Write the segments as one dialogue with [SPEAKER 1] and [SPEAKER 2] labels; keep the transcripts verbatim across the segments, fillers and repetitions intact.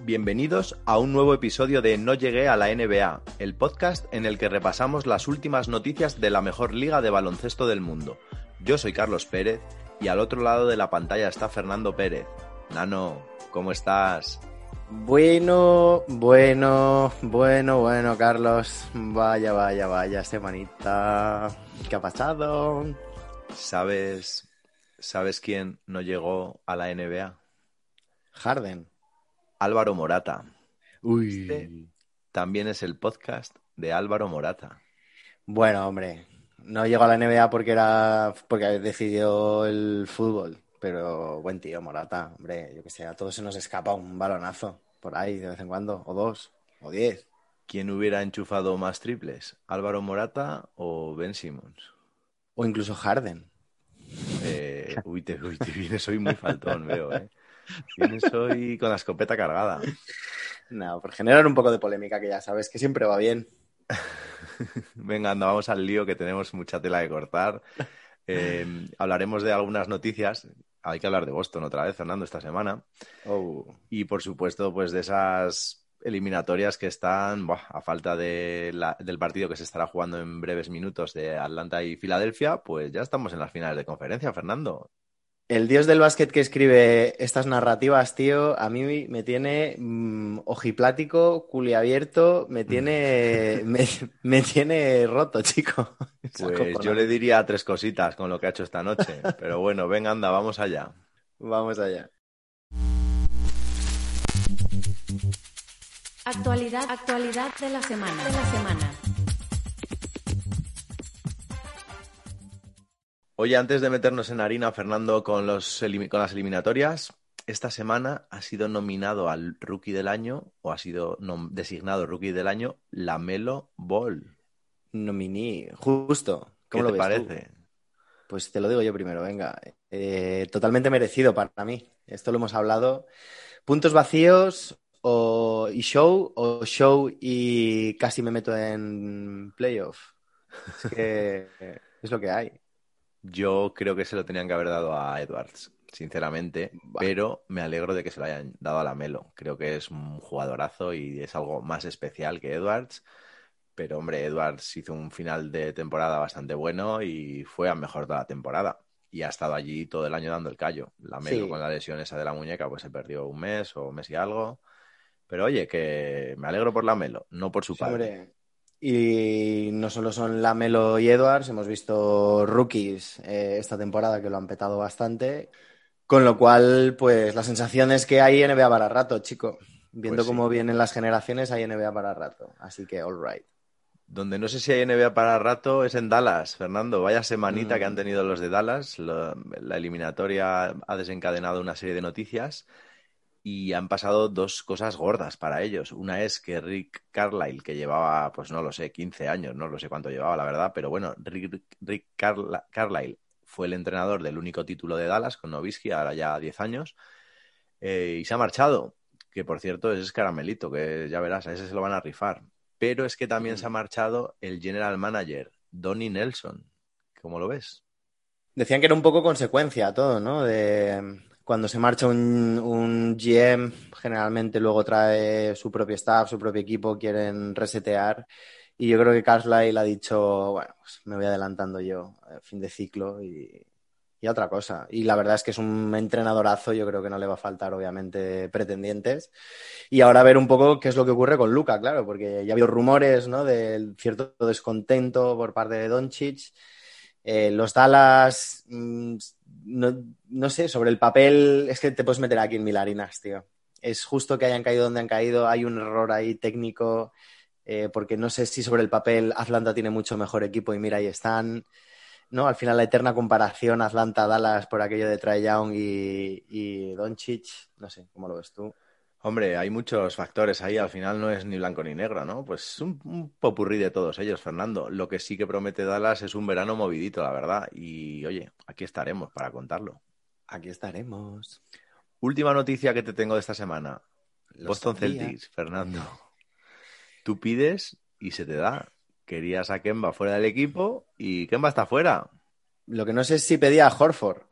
[SPEAKER 1] Bienvenidos a un nuevo episodio de No llegué a la N B A, el podcast en el que repasamos las últimas noticias de la mejor liga de baloncesto del mundo. Yo soy Carlos Pérez y al otro lado de la pantalla está Fernando Pérez. Nano, ¿cómo estás?
[SPEAKER 2] Bueno, bueno, bueno, bueno, Carlos. Vaya, vaya, vaya, semanita. ¿Qué ha pasado?
[SPEAKER 1] ¿Sabes, ¿Sabes quién no llegó a la N B A?
[SPEAKER 2] Harden.
[SPEAKER 1] Álvaro Morata.
[SPEAKER 2] Uy.
[SPEAKER 1] Este también es el podcast de Álvaro Morata.
[SPEAKER 2] Bueno, hombre, no llegó a la N B A porque era porque decidió el fútbol, pero buen tío, Morata, hombre, yo que sé, a todos se nos escapa un balonazo por ahí de vez en cuando, o dos, o diez.
[SPEAKER 1] ¿Quién hubiera enchufado más triples? ¿Álvaro Morata o Ben Simmons?
[SPEAKER 2] O incluso Harden.
[SPEAKER 1] Eh, uy, te, uy, te vienes hoy muy faltón, veo, ¿eh? Vienes hoy con la escopeta cargada.
[SPEAKER 2] No, por generar un poco de polémica, que ya sabes que siempre va bien.
[SPEAKER 1] Venga, anda, vamos al lío, que tenemos mucha tela que cortar. Eh, hablaremos de algunas noticias. Hay que hablar de Boston otra vez, Fernando, esta semana.
[SPEAKER 2] Oh.
[SPEAKER 1] Y, por supuesto, pues de esas eliminatorias que están, buah, a falta de la, del partido que se estará jugando en breves minutos de Atlanta y Filadelfia, pues ya estamos en las finales de conferencia, Fernando.
[SPEAKER 2] El dios del básquet que escribe estas narrativas, tío, a mí me tiene mmm, ojiplático, culiabierto, me tiene, me, me tiene roto, chico.
[SPEAKER 1] Pues yo le diría tres cositas con lo que ha hecho esta noche. Pero bueno, venga, anda, vamos allá.
[SPEAKER 2] Vamos allá.
[SPEAKER 3] Actualidad, actualidad de la semana, de la semana.
[SPEAKER 1] Oye, antes de meternos en harina, Fernando, con, los, con las eliminatorias, esta semana ha sido nominado al Rookie del Año, o ha sido designado Rookie del Año, LaMelo Ball.
[SPEAKER 2] Nominí, justo. ¿Cómo
[SPEAKER 1] ¿Qué
[SPEAKER 2] lo
[SPEAKER 1] te
[SPEAKER 2] ves
[SPEAKER 1] parece?
[SPEAKER 2] Tú? Pues te lo digo yo primero, venga. Eh, totalmente merecido para mí. Esto lo hemos hablado. Puntos vacíos o, y show, o show y casi me meto en playoff. Es que es lo que hay.
[SPEAKER 1] Yo creo que se lo tenían que haber dado a Edwards, sinceramente,
[SPEAKER 2] Bah.
[SPEAKER 1] pero me alegro de que se lo hayan dado a LaMelo. Creo que es un jugadorazo y es algo más especial que Edwards. Pero, hombre, Edwards hizo un final de temporada bastante bueno y fue a mejor de la temporada. Y ha estado allí todo el año dando el callo. LaMelo,
[SPEAKER 2] Sí.
[SPEAKER 1] con la lesión esa de la muñeca, pues se perdió un mes o un mes y algo. Pero oye, que me alegro por LaMelo, no por su
[SPEAKER 2] Sí,
[SPEAKER 1] padre.
[SPEAKER 2] hombre. Y no solo son Lamelo y Edwards, hemos visto rookies eh, esta temporada que lo han petado bastante. Con lo cual, pues la sensación es que hay N B A para rato, chico. Viendo
[SPEAKER 1] Pues sí.
[SPEAKER 2] cómo vienen las generaciones, hay N B A para rato. Así que, all right.
[SPEAKER 1] Donde no sé si hay N B A para rato es en Dallas, Fernando. Vaya semanita que han
[SPEAKER 2] Mm.
[SPEAKER 1] tenido los de Dallas. Lo, la eliminatoria ha desencadenado una serie de noticias y han pasado dos cosas gordas para ellos. Una es que Rick Carlisle, que llevaba, pues no lo sé, quince años, no lo sé cuánto llevaba, la verdad, pero bueno, Rick, Rick Carla, Carlisle fue el entrenador del único título de Dallas con Nowitzki, ahora ya diez años, eh, y se ha marchado, que por cierto es Caramelito, que ya verás, a ese se lo van a rifar. Pero es que también se ha marchado el general manager, Donnie Nelson. ¿Cómo lo ves?
[SPEAKER 2] Decían que era un poco consecuencia todo, ¿no? De cuando se marcha un, un G M, generalmente luego trae su propio staff, su propio equipo, quieren resetear. Y yo creo que Carlisle ha dicho, bueno, pues me voy adelantando yo, eh, fin de ciclo y, y a otra cosa. Y la verdad es que es un entrenadorazo, yo creo que no le va a faltar, obviamente, pretendientes. Y ahora ver un poco qué es lo que ocurre con Luka, claro, porque ya ha habido rumores, ¿no?, de cierto descontento por parte de Doncic. Eh, los Dallas, mmm, no, no sé, sobre el papel, es que te puedes meter aquí en mil harinas, tío. Es justo que hayan caído donde han caído, hay un error ahí técnico, eh, porque no sé si sobre el papel Atlanta tiene mucho mejor equipo y mira, ahí están, ¿no? Al final la eterna comparación Atlanta-Dallas por aquello de Trae Young y, y Doncic, no sé, ¿cómo lo ves tú?
[SPEAKER 1] Hombre, hay muchos factores ahí, al final no es ni blanco ni negro, ¿no? Pues un, un popurrí de todos ellos, Fernando. Lo que sí que promete Dallas es un verano movidito, la verdad. Y oye, aquí estaremos para contarlo.
[SPEAKER 2] Aquí estaremos.
[SPEAKER 1] Última noticia que te tengo de esta semana.
[SPEAKER 2] Lo
[SPEAKER 1] Boston
[SPEAKER 2] sabía.
[SPEAKER 1] Celtics, Fernando. Tú pides y se te da. Querías a Kemba fuera del equipo y Kemba está fuera.
[SPEAKER 2] Lo que no sé es si pedía a Horford.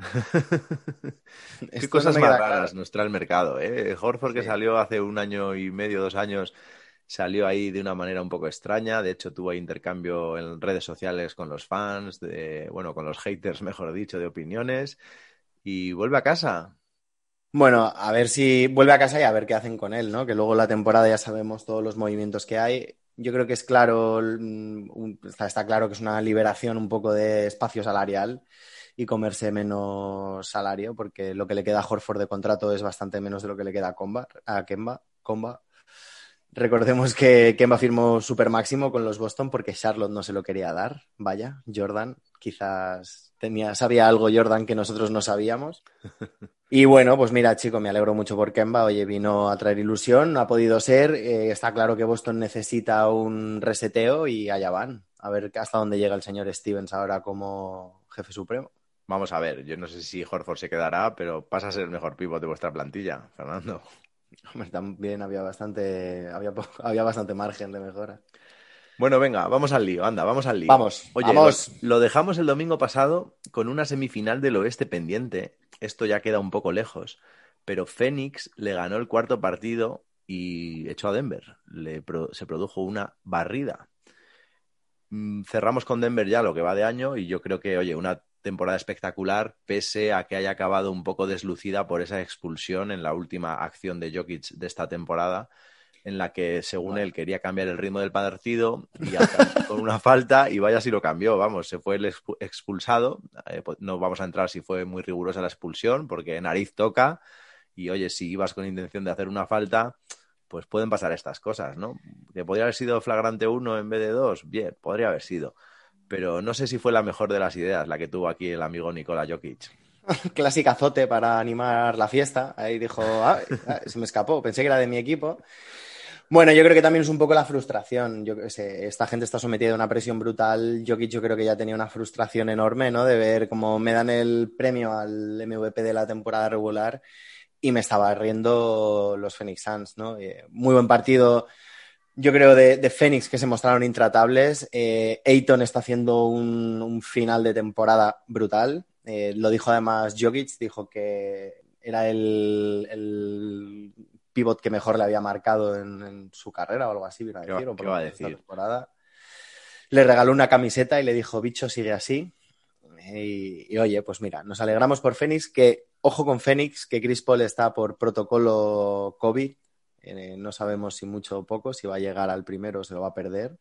[SPEAKER 1] Qué
[SPEAKER 2] Esto no
[SPEAKER 1] cosas
[SPEAKER 2] me
[SPEAKER 1] más
[SPEAKER 2] queda
[SPEAKER 1] raras
[SPEAKER 2] claro.
[SPEAKER 1] nos trae el mercado, ¿eh? Horford, que
[SPEAKER 2] Sí.
[SPEAKER 1] salió hace un año y medio, dos años, salió ahí de una manera un poco extraña. De hecho, tuvo intercambio en redes sociales con los fans, de, bueno, con los haters, mejor dicho, de opiniones. Y vuelve a casa.
[SPEAKER 2] Bueno, a ver si vuelve a casa y a ver qué hacen con él, ¿no? Que luego la temporada ya sabemos todos los movimientos que hay. Yo creo que es claro, mm, un- está, está claro que es una liberación un poco de espacio salarial y comerse menos salario, porque lo que le queda a Horford de contrato es bastante menos de lo que le queda a Comba, a Kemba, Comba. Recordemos que Kemba firmó super máximo con los Boston porque Charlotte no se lo quería dar. Vaya, Jordan, quizás tenía, sabía algo Jordan que nosotros no sabíamos. Y bueno, pues mira, chico, me alegro mucho por Kemba. Oye, vino a traer ilusión, no ha podido ser. Eh, está claro que Boston necesita un reseteo y allá van. A ver hasta dónde llega el señor Stevens ahora como jefe supremo.
[SPEAKER 1] Vamos a ver, yo no sé si Horford se quedará, pero pasa a ser el mejor pívot de vuestra plantilla, Fernando.
[SPEAKER 2] Hombre, también había bastante, había, po- había bastante margen de mejora.
[SPEAKER 1] Bueno, venga, vamos al lío, anda, vamos al lío.
[SPEAKER 2] Vamos,
[SPEAKER 1] Oye, lo,
[SPEAKER 2] vamos.
[SPEAKER 1] lo dejamos el domingo pasado con una semifinal del oeste pendiente. Esto ya queda un poco lejos, pero Phoenix le ganó el cuarto partido y echó a Denver. Le pro- se produjo una barrida. Mm, cerramos con Denver ya lo que va de año y yo creo que, oye, una temporada espectacular, pese a que haya acabado un poco deslucida por esa expulsión en la última acción de Jokic de esta temporada, en la que, según
[SPEAKER 2] Bueno,
[SPEAKER 1] él, quería cambiar el ritmo del partido y al cam- con una falta, y vaya si lo cambió, vamos, se fue el expu- expulsado. Eh, pues no vamos a entrar si fue muy rigurosa la expulsión, porque nariz toca, y oye, si ibas con intención de hacer una falta, pues pueden pasar estas cosas, ¿no? Que podría haber sido flagrante uno en vez de dos, bien, podría haber sido. Pero no sé si fue la mejor de las ideas la que tuvo aquí el amigo Nikola Jokic.
[SPEAKER 2] clásica azote para animar la fiesta. Ahí dijo, ah, ah, se me escapó, pensé que era de mi equipo. Bueno, yo creo que también es un poco la frustración. Yo qué sé, esta gente está sometida a una presión brutal. Jokic yo creo que ya tenía una frustración enorme, ¿no? De ver cómo me dan el premio al M V P de la temporada regular y me estaba riendo los Phoenix Suns, ¿no? Eh, muy buen partido, yo creo, de, de Phoenix, que se mostraron intratables. Eh, Ayton está haciendo un, un final de temporada brutal. Eh, lo dijo además Jokic, dijo que era el, el pivot que mejor le había marcado en, en su carrera o algo así, vino a
[SPEAKER 1] ¿Qué va,
[SPEAKER 2] decir, o por
[SPEAKER 1] qué
[SPEAKER 2] lo
[SPEAKER 1] va a
[SPEAKER 2] menos esta
[SPEAKER 1] decir?
[SPEAKER 2] temporada. Le regaló una camiseta y le dijo, bicho, sigue así. Y, y, oye, pues mira, nos alegramos por Phoenix, que ojo con Phoenix, que Chris Paul está por protocolo COVID. Eh, no sabemos si mucho o poco, si va a llegar al primero o se lo va a perder.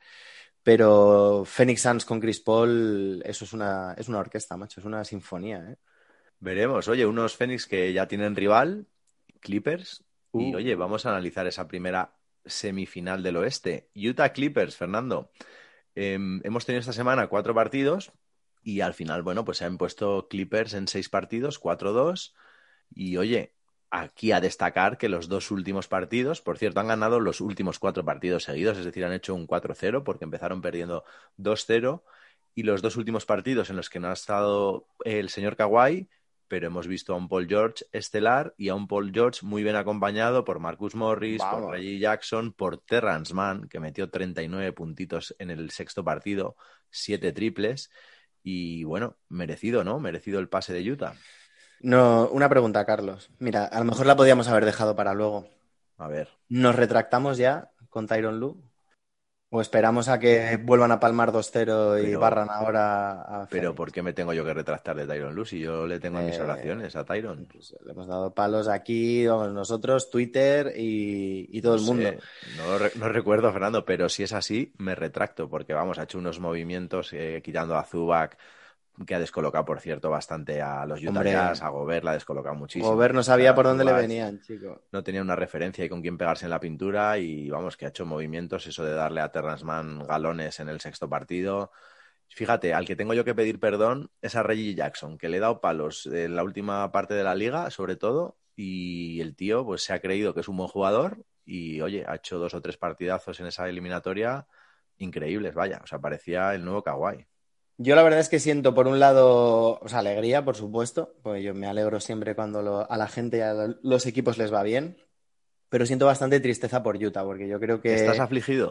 [SPEAKER 2] Pero Phoenix Suns con Chris Paul, eso es una, es una orquesta, macho, es una sinfonía, ¿eh?
[SPEAKER 1] Veremos. Oye, unos Phoenix que ya tienen rival, Clippers. Y
[SPEAKER 2] Uh,
[SPEAKER 1] oye, vamos a analizar esa primera semifinal del oeste. Utah Clippers, Fernando. Eh, hemos tenido esta semana cuatro partidos y al final, bueno, pues se han puesto Clippers en seis partidos, cuatro dos. Y oye, aquí a destacar que los dos últimos partidos, por cierto, han ganado los últimos cuatro partidos seguidos, es decir, han hecho un cuatro cero porque empezaron perdiendo dos cero. Y los dos últimos partidos en los que no ha estado el señor Kawhi, pero hemos visto a un Paul George estelar y a un Paul George muy bien acompañado por Marcus Morris, por
[SPEAKER 2] vamos.
[SPEAKER 1] Reggie Jackson, por Terrence Mann, que metió treinta y nueve puntitos en el sexto partido, siete triples. Y bueno, merecido, ¿no? Merecido el pase de Utah.
[SPEAKER 2] No, una pregunta, Carlos. Mira, a lo mejor la podíamos haber dejado para luego.
[SPEAKER 1] A ver.
[SPEAKER 2] ¿Nos retractamos ya con Tyronn Lue? ¿O esperamos a que vuelvan a palmar dos cero y
[SPEAKER 1] Pero,
[SPEAKER 2] barran ahora a
[SPEAKER 1] pero
[SPEAKER 2] Phoenix?
[SPEAKER 1] ¿por qué me tengo yo que retractar de Tyron Lue si yo le tengo en mis
[SPEAKER 2] Eh,
[SPEAKER 1] oraciones a Tyron?
[SPEAKER 2] pues le hemos dado palos aquí, vamos, nosotros, Twitter y, y todo
[SPEAKER 1] No
[SPEAKER 2] el mundo.
[SPEAKER 1] sé, no, re- no recuerdo, Fernando, pero si es así, me retracto, porque vamos, ha hecho unos movimientos eh, quitando a Zubac, que ha descolocado, por cierto, bastante a los Utah Jazz,
[SPEAKER 2] Hombre,
[SPEAKER 1] a Gobert la ha descolocado muchísimo
[SPEAKER 2] Gobert
[SPEAKER 1] por
[SPEAKER 2] no
[SPEAKER 1] quitar
[SPEAKER 2] sabía
[SPEAKER 1] a
[SPEAKER 2] por dónde le
[SPEAKER 1] Zubac,
[SPEAKER 2] venían, chico.
[SPEAKER 1] no tenía una referencia y con quién pegarse en la pintura y vamos, que ha hecho movimientos, eso de darle a Terrence Mann galones en el sexto partido. Fíjate, al que tengo yo que pedir perdón es a Reggie Jackson, que le he dado palos en la última parte de la liga, sobre todo, y el tío pues se ha creído que es un buen jugador y, oye, ha hecho dos o tres partidazos en esa eliminatoria increíbles, vaya, o sea, parecía el nuevo Kawhi.
[SPEAKER 2] Yo la verdad es que siento por un lado, o sea, alegría, por supuesto, pues yo me alegro siempre cuando lo- a la gente y a los equipos les va bien, pero siento bastante tristeza por Utah, porque yo creo
[SPEAKER 1] ¿Estás
[SPEAKER 2] que
[SPEAKER 1] afligido?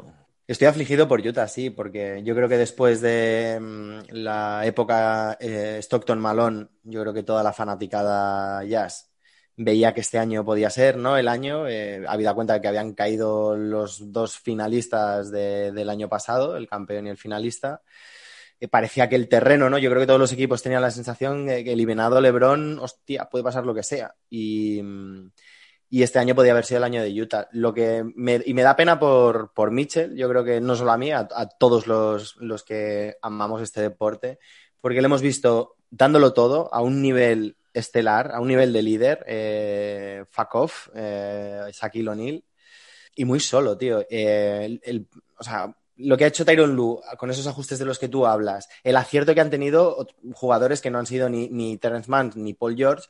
[SPEAKER 2] Estoy afligido por Utah, sí, porque yo creo que después de mm, la época eh, Stockton-Malone, yo creo que toda la fanaticada Jazz veía que este año podía ser, ¿no? El año, eh, habida cuenta de que habían caído los dos finalistas de- del año pasado, el campeón y el finalista. Eh, parecía que el terreno, ¿no? Yo creo que todos los equipos tenían la sensación de que eliminado LeBron, hostia, puede pasar lo que sea. Y... mm, y este año podía haber sido el año de Utah. Lo que me, y me da pena por, por Mitchell, yo creo que no solo a mí, a, a todos los, los que amamos este deporte, porque le hemos visto dándolo todo a un nivel estelar, a un nivel de líder, eh, fuck off, eh, Shaquille O'Neal, y muy solo, tío. Eh, el, el, o sea, lo que ha hecho Tyronn Lue con esos ajustes de los que tú hablas, el acierto que han tenido jugadores que no han sido ni, ni Terrence Mann ni Paul George,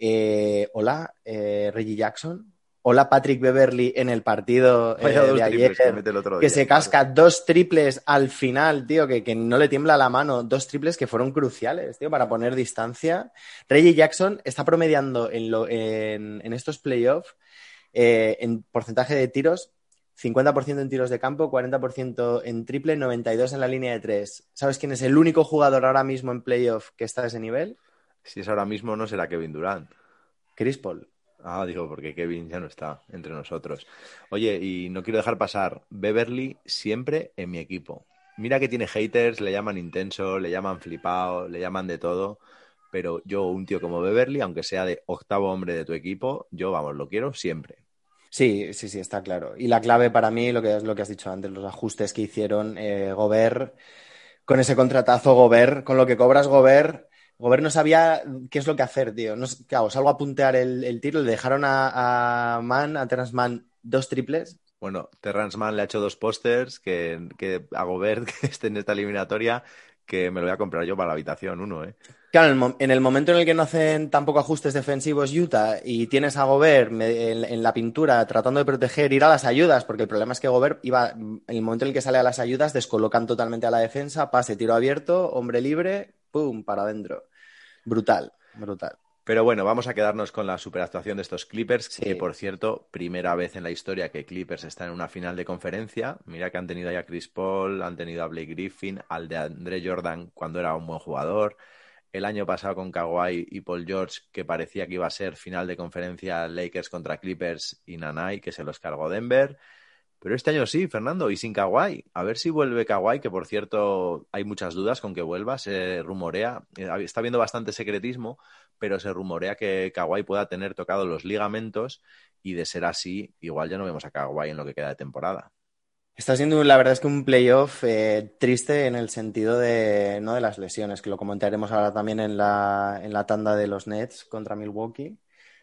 [SPEAKER 2] eh, hola, eh, Reggie Jackson, hola Patrick Beverly en el partido
[SPEAKER 1] Vaya
[SPEAKER 2] eh,
[SPEAKER 1] dos
[SPEAKER 2] de ayer,
[SPEAKER 1] triples que mete el otro
[SPEAKER 2] que
[SPEAKER 1] día,
[SPEAKER 2] se
[SPEAKER 1] madre.
[SPEAKER 2] casca dos triples al final, tío, que, que no le tiembla la mano, dos triples que fueron cruciales, tío, para poner distancia. Reggie Jackson está promediando en, lo, en, en estos playoffs eh, en porcentaje de tiros, cincuenta por ciento en tiros de campo, cuarenta por ciento en triple, noventa y dos por ciento en la línea de tres. ¿Sabes quién es el único jugador ahora mismo en playoff que está a ese nivel?
[SPEAKER 1] Si es ahora mismo, no será Kevin Durant.
[SPEAKER 2] Chris Paul.
[SPEAKER 1] Ah, digo, porque Kevin ya no está entre nosotros. Oye, y no quiero dejar pasar Beverly siempre en mi equipo. Mira que tiene haters, le llaman intenso, le llaman flipado, le llaman de todo. Pero yo, un tío como Beverly, aunque sea de octavo hombre de tu equipo, yo, vamos, lo quiero siempre.
[SPEAKER 2] Sí, sí, sí, está claro. Y la clave para mí, lo que es lo que has dicho antes, los ajustes que hicieron eh, Gobert, con ese contratazo Gobert, con lo que cobras Gobert, Gobert no sabía qué es lo que hacer, tío. No, claro, salgo a puntear el, el tiro, le dejaron a, a Mann, a Terrence Mann, dos triples.
[SPEAKER 1] Bueno, Terrence Mann le ha hecho dos pósters que, que a Gobert, que esté en esta eliminatoria, que me lo voy a comprar yo para la habitación, uno, ¿eh?
[SPEAKER 2] Claro, en el, mo- en el momento en el que no hacen tampoco ajustes defensivos Utah y tienes a Gobert me- en, en la pintura tratando de proteger, ir a las ayudas, porque el problema es que Gobert iba, en el momento en el que sale a las ayudas, descolocan totalmente a la defensa, pase, tiro abierto, hombre libre, pum, para adentro. Brutal, brutal.
[SPEAKER 1] Pero bueno, vamos a quedarnos con la superactuación de estos Clippers, que
[SPEAKER 2] Sí.
[SPEAKER 1] por cierto, primera vez en la historia que Clippers está en una final de conferencia. Mira que han tenido ya a Chris Paul, han tenido a Blake Griffin, al de Andre Jordan cuando era un buen jugador. El año pasado con Kawhi y Paul George, que parecía que iba a ser final de conferencia Lakers contra Clippers y Nanai, que se los cargó Denver. Pero este año sí, Fernando, y sin Kawhi. A ver si vuelve Kawhi, que por cierto hay muchas dudas con que vuelva. Se rumorea, eh, está habiendo bastante secretismo, pero se rumorea que Kawhi pueda tener tocado los ligamentos y de ser así, igual ya no vemos a Kawhi en lo que queda de temporada.
[SPEAKER 2] Está siendo, la verdad es que un playoff eh, triste en el sentido de, no de las lesiones, que lo comentaremos ahora también en la, en la tanda de los Nets contra Milwaukee.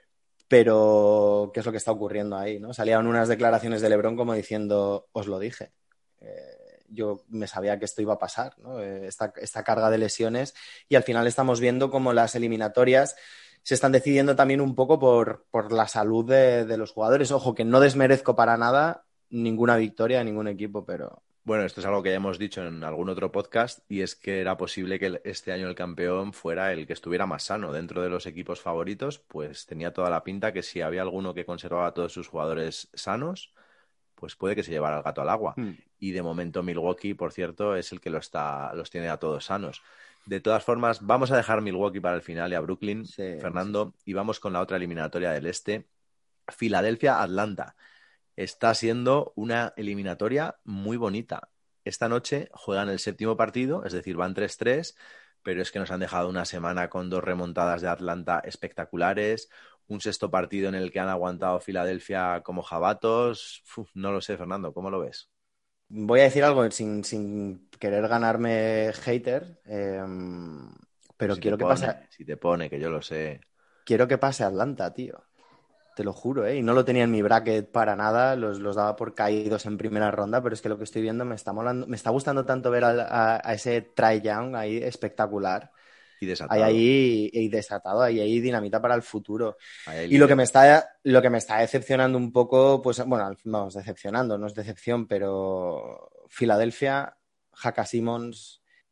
[SPEAKER 2] Pero, ¿qué es lo que está ocurriendo ahí? ¿No? Salían unas declaraciones de LeBron como diciendo, os lo dije. Eh, yo me sabía que esto iba a pasar, ¿no? Eh, esta, esta carga de lesiones. Y al final estamos viendo como las eliminatorias se están decidiendo también un poco por, por la salud de, de los jugadores. Ojo, que no desmerezco para nada ninguna victoria de ningún equipo, pero
[SPEAKER 1] Bueno, esto es algo que ya hemos dicho en algún otro podcast y es que era posible que este año el campeón fuera el que estuviera más sano dentro de los equipos favoritos, pues tenía toda la pinta que si había alguno que conservaba a todos sus jugadores sanos, pues puede que se llevara el gato al agua.
[SPEAKER 2] hmm.
[SPEAKER 1] Y de momento Milwaukee, por cierto, es el que lo está, los tiene a todos sanos. De todas formas, vamos a dejar Milwaukee para el final y a Brooklyn,
[SPEAKER 2] Sí,
[SPEAKER 1] Fernando,
[SPEAKER 2] sí.
[SPEAKER 1] y vamos con la otra eliminatoria del este, Filadelfia-Atlanta. Está siendo una eliminatoria muy bonita. Esta noche juegan el séptimo partido, es decir, van tres tres, pero es que nos han dejado una semana con dos remontadas de Atlanta espectaculares, un sexto partido en el que han aguantado Filadelfia como jabatos. Uf, no lo sé, Fernando, ¿cómo lo ves?
[SPEAKER 2] Voy a decir algo sin, sin querer ganarme hater, eh,
[SPEAKER 1] Pero
[SPEAKER 2] pero
[SPEAKER 1] si te
[SPEAKER 2] quiero que pase,
[SPEAKER 1] pone, si te pone, que yo lo sé.
[SPEAKER 2] quiero que pase Atlanta, tío. Te lo juro, ¿eh? Y no lo tenía en mi bracket para nada, los, los daba por caídos en primera ronda, pero es que lo que estoy viendo me está molando, me está gustando tanto ver a, a- a ese Trae Young ahí espectacular,
[SPEAKER 1] Y
[SPEAKER 2] ahí,
[SPEAKER 1] desatado.
[SPEAKER 2] ahí, ahí desatado, ahí, ahí dinamita para el futuro.
[SPEAKER 1] Ahí hay
[SPEAKER 2] Y lo que
[SPEAKER 1] líder.
[SPEAKER 2] me está, lo que me está decepcionando un poco, pues bueno, vamos, decepcionando, no es decepción, pero Filadelfia, Haka Simmons,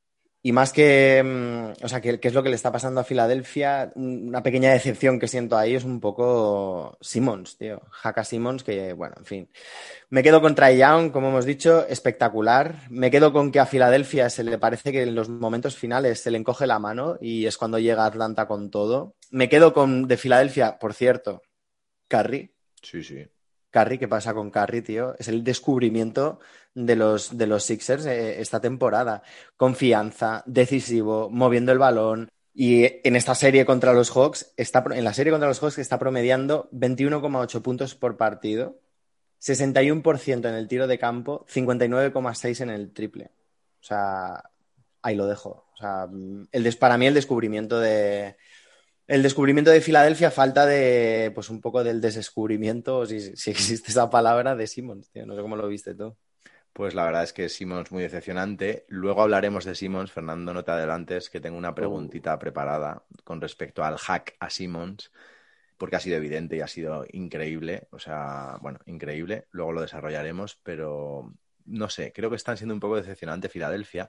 [SPEAKER 2] Y más que, mm, o sea, que, que es lo que le está pasando a Filadelfia, una pequeña decepción que siento ahí es un poco Simmons, tío. Haka Simmons, que, bueno, en fin. Me quedo con Trae Young, como hemos dicho, espectacular. Me quedo con que a Filadelfia se le parece que en los momentos finales se le encoge la mano y es cuando llega Atlanta con todo. Me quedo con de Filadelfia, por cierto, Curry.
[SPEAKER 1] Sí, sí.
[SPEAKER 2] Curry, ¿qué pasa con Curry, tío? Es el descubrimiento de los, de los Sixers eh, esta temporada. Confianza, decisivo, moviendo el balón. Y en esta serie contra los Hawks, está, en la serie contra los Hawks está promediando veintiuno coma ocho puntos por partido, sesenta y uno por ciento en el tiro de campo, cincuenta y nueve coma seis en el triple. O sea, ahí lo dejo. O sea, el des, para mí el descubrimiento de, el descubrimiento de Filadelfia, falta de, pues un poco del descubrimiento, si, si existe esa palabra, de Simmons, tío. No sé cómo lo viste tú.
[SPEAKER 1] Pues la verdad es que Simmons muy decepcionante. Luego hablaremos de Simmons. Fernando, no te adelantes, que tengo una preguntita preparada con respecto al hack a Simmons, porque ha sido evidente y ha sido increíble. O sea, bueno, increíble. Luego lo desarrollaremos, pero no sé, creo que están siendo un poco decepcionante Filadelfia,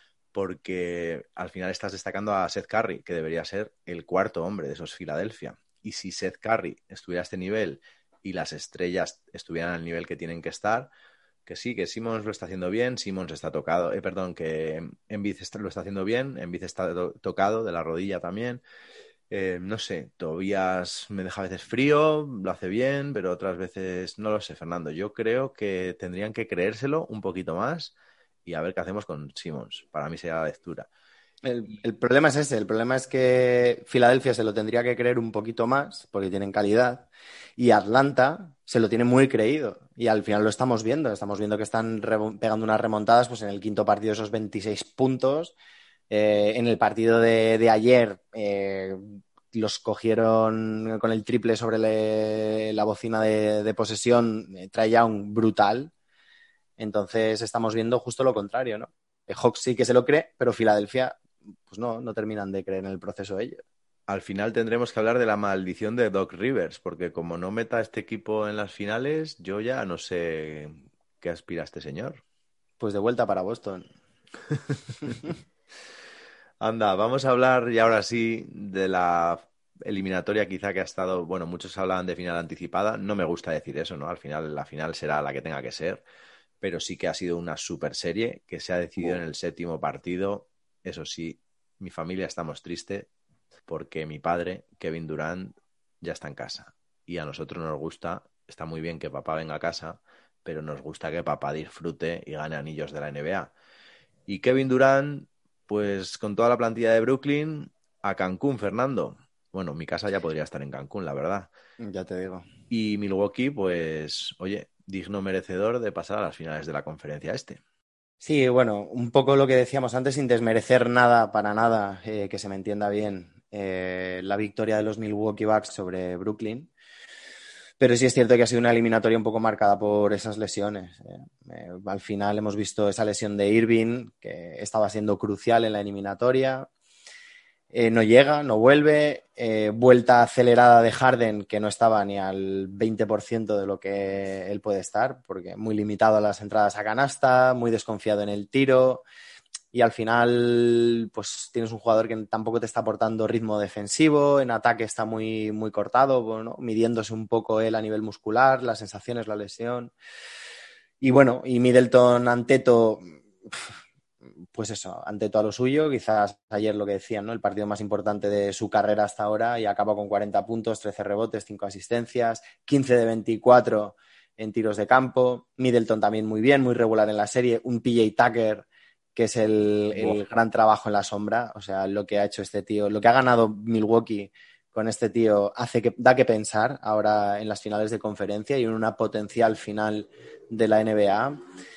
[SPEAKER 1] porque al final estás destacando a Seth Curry, que debería ser el cuarto hombre de esos Filadelfia. Y si Seth Curry estuviera a este nivel y las estrellas estuvieran al nivel que tienen que estar, que sí, que Simmons lo está haciendo bien, Simmons está tocado, eh, perdón, que Embiid lo está haciendo bien, Embiid está to tocado de la rodilla también. Eh, no sé, Tobias me deja a veces frío, lo hace bien, pero otras veces no lo sé, Fernando. Yo creo que tendrían que creérselo un poquito más y a ver qué hacemos con Simmons. Para mí sería la lectura.
[SPEAKER 2] El, el problema es ese, el problema es que Filadelfia se lo tendría que creer un poquito más, porque tienen calidad, y Atlanta se lo tiene muy creído, y al final lo estamos viendo, estamos viendo que están pegando unas remontadas, pues en el quinto partido esos veintiséis puntos, eh, en el partido de, de ayer eh, los cogieron con el triple sobre le, la bocina de, de posesión, eh, trae ya un brutal, entonces estamos viendo justo lo contrario, ¿no? Hawks sí que se lo cree, pero Filadelfia pues no, no terminan de creer en el proceso ellos.
[SPEAKER 1] Al final tendremos que hablar de la maldición de Doc Rivers, porque como no meta a este equipo en las finales, yo ya no sé qué aspira este señor.
[SPEAKER 2] Pues de vuelta para Boston.
[SPEAKER 1] Anda, vamos a hablar y ahora sí de la eliminatoria quizá que ha estado, bueno, muchos hablaban de final anticipada, no me gusta decir eso, ¿no? Al final la final será la que tenga que ser, pero sí que ha sido una super serie que se ha decidido en el séptimo partido. Eso sí, mi familia estamos tristes porque mi padre, Kevin Durant, ya está en casa y a nosotros nos gusta, está muy bien que papá venga a casa, pero nos gusta que papá disfrute y gane anillos de la N B A. Y Kevin Durant, pues con toda la plantilla de Brooklyn, a Cancún, Fernando. Bueno, mi casa ya podría estar en Cancún, la verdad.
[SPEAKER 2] Ya te digo.
[SPEAKER 1] Y Milwaukee, pues, oye, digno merecedor de pasar a las finales de la conferencia este.
[SPEAKER 2] Sí, bueno, un poco lo que decíamos antes, sin desmerecer nada, para nada, eh, que se me entienda bien, eh, la victoria de los Milwaukee Bucks sobre Brooklyn. Pero sí es cierto que ha sido una eliminatoria un poco marcada por esas lesiones. Eh, eh, al final hemos visto esa lesión de Irving, que estaba siendo crucial en la eliminatoria. Eh, no llega, no vuelve. Eh, vuelta acelerada de Harden, que no estaba ni al veinte por ciento de lo que él puede estar, porque muy limitado a las entradas a canasta, muy desconfiado en el tiro. Y al final, pues tienes un jugador que tampoco te está aportando ritmo defensivo, en ataque está muy, muy cortado, bueno, midiéndose un poco él a nivel muscular, las sensaciones, la lesión. Y bueno, y Middleton, Anteto, pues eso, Anteto a lo suyo, quizás ayer lo que decían, ¿no? El partido más importante de su carrera hasta ahora y acaba con cuarenta puntos, trece rebotes, cinco asistencias, quince de veinticuatro en tiros de campo. Middleton también muy bien, muy regular en la serie. Un P J Tucker que es el, el gran trabajo en la sombra, o sea, lo que ha hecho este tío, lo que ha ganado Milwaukee con este tío hace que, da que pensar ahora en las finales de conferencia y en una potencial final de la N B A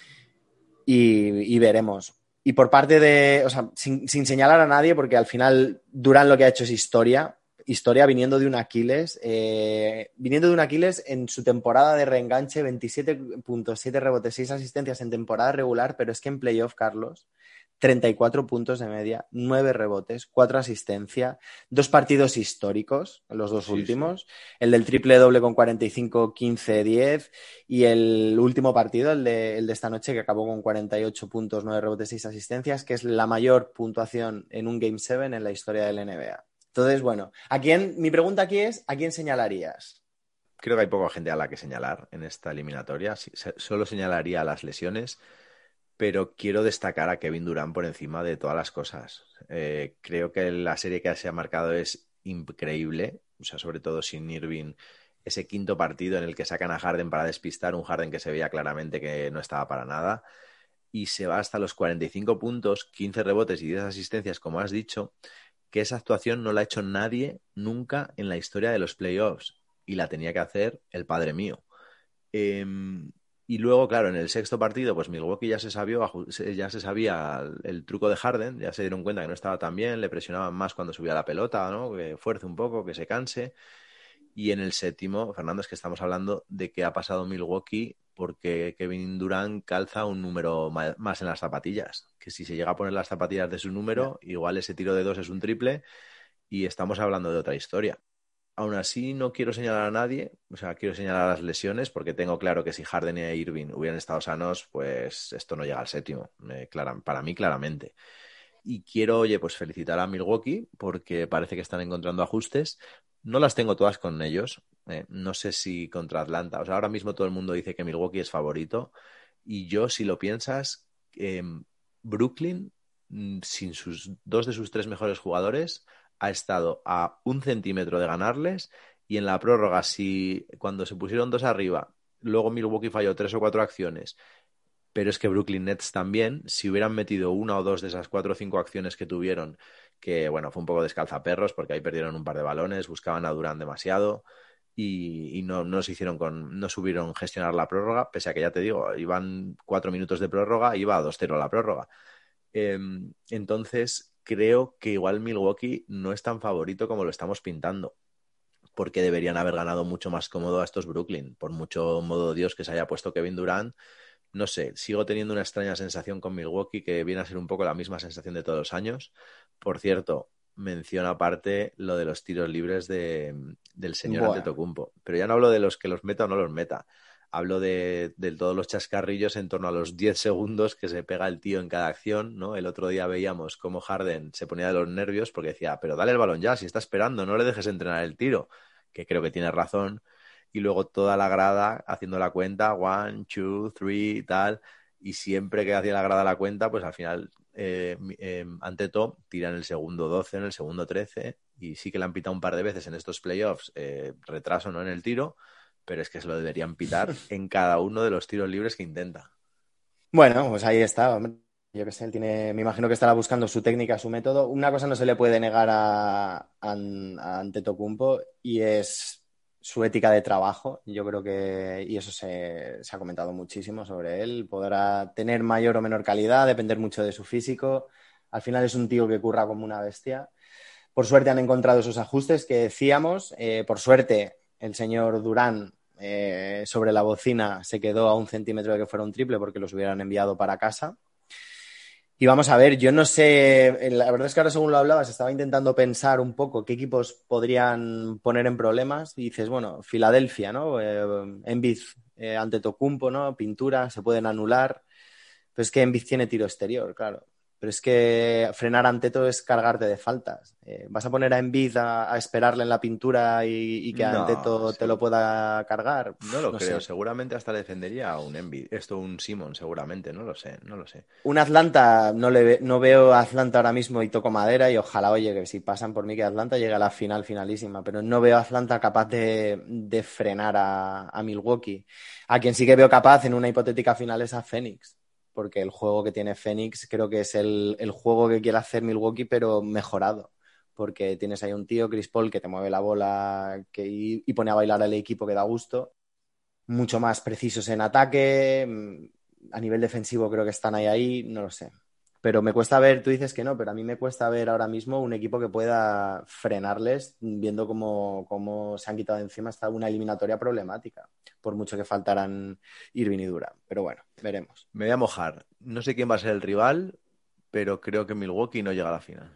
[SPEAKER 2] y, y veremos. Y por parte de, o sea, sin, sin señalar a nadie, porque al final Durant lo que ha hecho es historia, historia viniendo de un Aquiles, eh, viniendo de un Aquiles en su temporada de reenganche, veintisiete puntos, siete rebotes, seis asistencias en temporada regular, pero es que en playoff, Carlos, treinta y cuatro puntos de media, nueve rebotes, cuatro asistencias, dos partidos históricos, los dos
[SPEAKER 1] Sí,
[SPEAKER 2] últimos,
[SPEAKER 1] sí.
[SPEAKER 2] el del triple doble con cuarenta y cinco, quince, diez y el último partido, el de, el de esta noche, que acabó con cuarenta y ocho puntos, nueve rebotes, seis asistencias, que es la mayor puntuación en un Game siete en la historia del N B A. Entonces, bueno, ¿a quién? Mi pregunta aquí es, ¿a quién señalarías?
[SPEAKER 1] Creo que hay poca gente a la que señalar en esta eliminatoria. Sí, se- solo señalaría las lesiones, pero quiero destacar a Kevin Durant por encima de todas las cosas. Eh, creo que la serie que se ha marcado es increíble, o sea, sobre todo sin Irving, ese quinto partido en el que sacan a Harden para despistar, un Harden que se veía claramente que no estaba para nada, y se va hasta los cuarenta y cinco puntos, quince rebotes y diez asistencias, como has dicho, que esa actuación no la ha hecho nadie nunca en la historia de los playoffs, y la tenía que hacer el padre mío. Eh, y luego, claro, en el sexto partido, pues Milwaukee ya se sabía, ya se sabía el, el truco de Harden, ya se dieron cuenta que no estaba tan bien, le presionaban más cuando subía la pelota, ¿no? Que fuerce un poco, que se canse. Y en el séptimo, Fernando, es que estamos hablando de que ha pasado Milwaukee porque Kevin Durant calza un número más en las zapatillas. Que si se llega a poner las zapatillas de su número, igual ese tiro de dos es un triple y estamos hablando de otra historia. Aún así, no quiero señalar a nadie, o sea, quiero señalar las lesiones porque tengo claro que si Harden e Irving hubieran estado sanos, pues esto no llega al séptimo, eh, clara, para mí claramente. Y quiero, oye, pues felicitar a Milwaukee porque parece que están encontrando ajustes. No las tengo todas con ellos, eh, no sé si contra Atlanta, o sea, ahora mismo todo el mundo dice que Milwaukee es favorito y yo, si lo piensas, eh, Brooklyn, mm, sin sus dos de sus tres mejores jugadores, ha estado a un centímetro de ganarles y en la prórroga, si cuando se pusieron dos arriba, luego Milwaukee falló tres o cuatro acciones, pero es que Brooklyn Nets también, si hubieran metido una o dos de esas cuatro o cinco acciones que tuvieron, que bueno, fue un poco descalzaperros porque ahí perdieron un par de balones, buscaban a Durant demasiado y, y no, no se hicieron con, no subieron gestionar la prórroga, pese a que ya te digo, iban cuatro minutos de prórroga, iba a dos cero la prórroga. Eh, entonces, creo que igual Milwaukee no es tan favorito como lo estamos pintando, porque deberían haber ganado mucho más cómodo a estos Brooklyn, por mucho modo Dios que se haya puesto Kevin Durant. No sé, sigo teniendo una extraña sensación con Milwaukee que viene a ser un poco la misma sensación de todos los años. Por cierto, menciona aparte lo de los tiros libres de, del señor
[SPEAKER 2] Bueno,
[SPEAKER 1] Antetokounmpo, pero ya no hablo de los que los meta o no los meta. Hablo de, de todos los chascarrillos en torno a los diez segundos que se pega el tío en cada acción, ¿no? El otro día veíamos cómo Harden se ponía de los nervios porque decía, pero dale el balón ya, si está esperando, no le dejes entrenar el tiro, que creo que tiene razón. Y luego toda la grada haciendo la cuenta, one, two, three y tal, y siempre que hacía la grada la cuenta, pues al final, eh, eh, ante todo, tiran el segundo doce, en el segundo trece, y sí que le han pitado un par de veces en estos playoffs, eh, retraso no en el tiro, pero es que se lo deberían pitar en cada uno de los tiros libres que intenta.
[SPEAKER 2] bueno, pues ahí está, hombre. Yo qué sé, él tiene, me imagino que estará buscando su técnica, su método. Una cosa no se le puede negar a, a, a Antetokounmpo y es su ética de trabajo. Yo creo que, y eso se, se ha comentado muchísimo sobre él, podrá tener mayor o menor calidad, depender mucho de su físico. Al final es un tío que curra como una bestia. Por suerte han encontrado esos ajustes que decíamos. Eh, por suerte, el señor Durán eh, sobre la bocina se quedó a un centímetro de que fuera un triple porque los hubieran enviado para casa. Y vamos a ver, yo no sé, la verdad es que ahora según lo hablabas estaba intentando pensar un poco qué equipos podrían poner en problemas y dices, bueno, Filadelfia, ¿no? Eh, Embiid, eh, Antetokounmpo, ¿no? Pintura, se pueden anular, pero es que Embiid tiene tiro exterior, claro. Pero es que frenar a Anteto es cargarte de faltas. Eh, ¿vas a poner a Embiid a, a esperarle en la pintura y, y que
[SPEAKER 1] No,
[SPEAKER 2] Anteto te lo
[SPEAKER 1] seguro.
[SPEAKER 2] pueda cargar?
[SPEAKER 1] No
[SPEAKER 2] Pff,
[SPEAKER 1] lo
[SPEAKER 2] no
[SPEAKER 1] creo,
[SPEAKER 2] sé.
[SPEAKER 1] seguramente hasta le defendería a un Embiid, esto un Simon seguramente, no lo sé, no lo sé.
[SPEAKER 2] Un Atlanta, no, le ve, no veo a Atlanta ahora mismo y toco madera y ojalá, oye, que si pasan por mí que Atlanta llegue a la final finalísima, pero no veo a Atlanta capaz de, de frenar a, a Milwaukee. A quien sí que veo capaz en una hipotética final es a Phoenix, porque el juego que tiene Phoenix creo que es el, el juego que quiere hacer Milwaukee, pero mejorado, porque tienes ahí un tío, Chris Paul, que te mueve la bola que, y, y pone a bailar al equipo que da gusto, mucho más precisos en ataque. A nivel defensivo creo que están ahí, ahí, no lo sé. Pero me cuesta ver, tú dices que no, pero a mí me cuesta ver ahora mismo un equipo que pueda frenarles, viendo cómo, cómo se han quitado de encima hasta una eliminatoria problemática, por mucho que faltaran Irving y Durant. Pero bueno, veremos.
[SPEAKER 1] Me voy a mojar, no sé quién va a ser el rival, pero creo que Milwaukee no llega a la final.